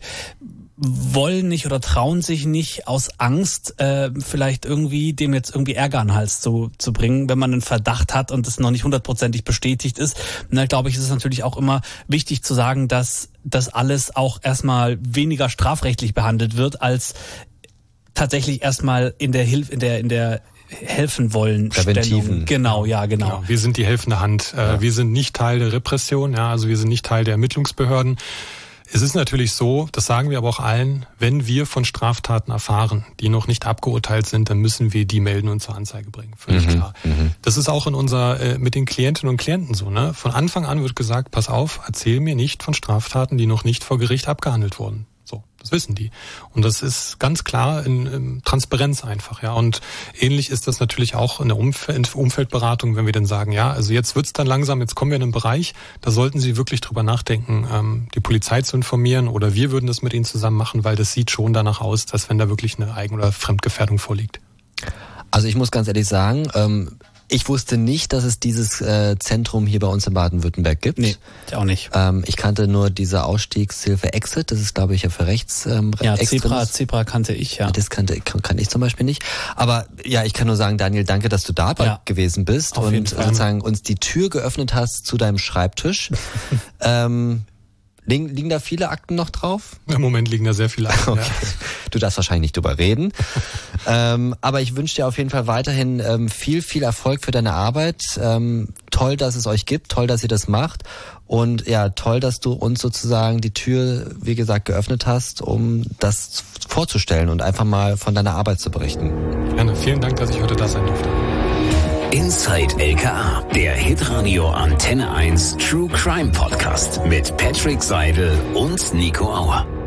wollen nicht oder trauen sich nicht aus Angst, äh, vielleicht irgendwie dem jetzt irgendwie Ärger an den Hals zu, zu bringen, wenn man einen Verdacht hat und es noch nicht hundertprozentig bestätigt ist. Na, glaube ich, ist es natürlich auch immer wichtig zu sagen, dass das alles auch erstmal weniger strafrechtlich behandelt wird, als tatsächlich erstmal in der Hilfe, in der, in der helfen wollen. Präventiven. Genau, ja, genau. Ja, wir sind die helfende Hand. Ja. Wir sind nicht Teil der Repression, ja, also wir sind nicht Teil der Ermittlungsbehörden. Es ist natürlich so, das sagen wir aber auch allen, wenn wir von Straftaten erfahren, die noch nicht abgeurteilt sind, dann müssen wir die melden und zur Anzeige bringen. Völlig mhm, klar. Mhm. Das ist auch in unser, äh, mit den Klientinnen und Klienten so, ne? Von Anfang an wird gesagt, pass auf, erzähl mir nicht von Straftaten, die noch nicht vor Gericht abgehandelt wurden. So, das wissen die. Und das ist ganz klar in, in Transparenz einfach, ja. Und ähnlich ist das natürlich auch in der Umfeld, Umfeldberatung, wenn wir dann sagen, ja, also jetzt wird's dann langsam, jetzt kommen wir in einen Bereich, da sollten Sie wirklich drüber nachdenken, ähm, die Polizei zu informieren oder wir würden das mit Ihnen zusammen machen, weil das sieht schon danach aus, dass wenn da wirklich eine Eigen- oder Fremdgefährdung vorliegt. Also ich muss ganz ehrlich sagen, ähm, ich wusste nicht, dass es dieses äh, Zentrum hier bei uns in Baden-Württemberg gibt. Nee, ich auch nicht. Ähm, ich kannte nur diese Ausstiegshilfe Exit, das ist, glaube ich, ja für Rechts. Ähm, ja, Zebra, Zebra kannte ich, ja. Das kannte kann, kann ich zum Beispiel nicht. Aber ja, ich kann nur sagen, Daniel, danke, dass du dabei ja. gewesen bist Auf und sozusagen uns die Tür geöffnet hast zu deinem Schreibtisch. ähm, Liegen, liegen da viele Akten noch drauf? Im Moment liegen da sehr viele Akten. Okay. Ja. Du darfst wahrscheinlich nicht drüber reden. ähm, aber ich wünsche dir auf jeden Fall weiterhin ähm, viel, viel Erfolg für deine Arbeit. Ähm, toll, dass es euch gibt, toll, dass ihr das macht. Und ja, toll, dass du uns sozusagen die Tür, wie gesagt, geöffnet hast, um das vorzustellen und einfach mal von deiner Arbeit zu berichten. Gerne. Vielen Dank, dass ich heute da sein durfte. Inside L K A, der Hitradio Antenne eins True Crime Podcast mit Patrick Seidel und Nico Auer.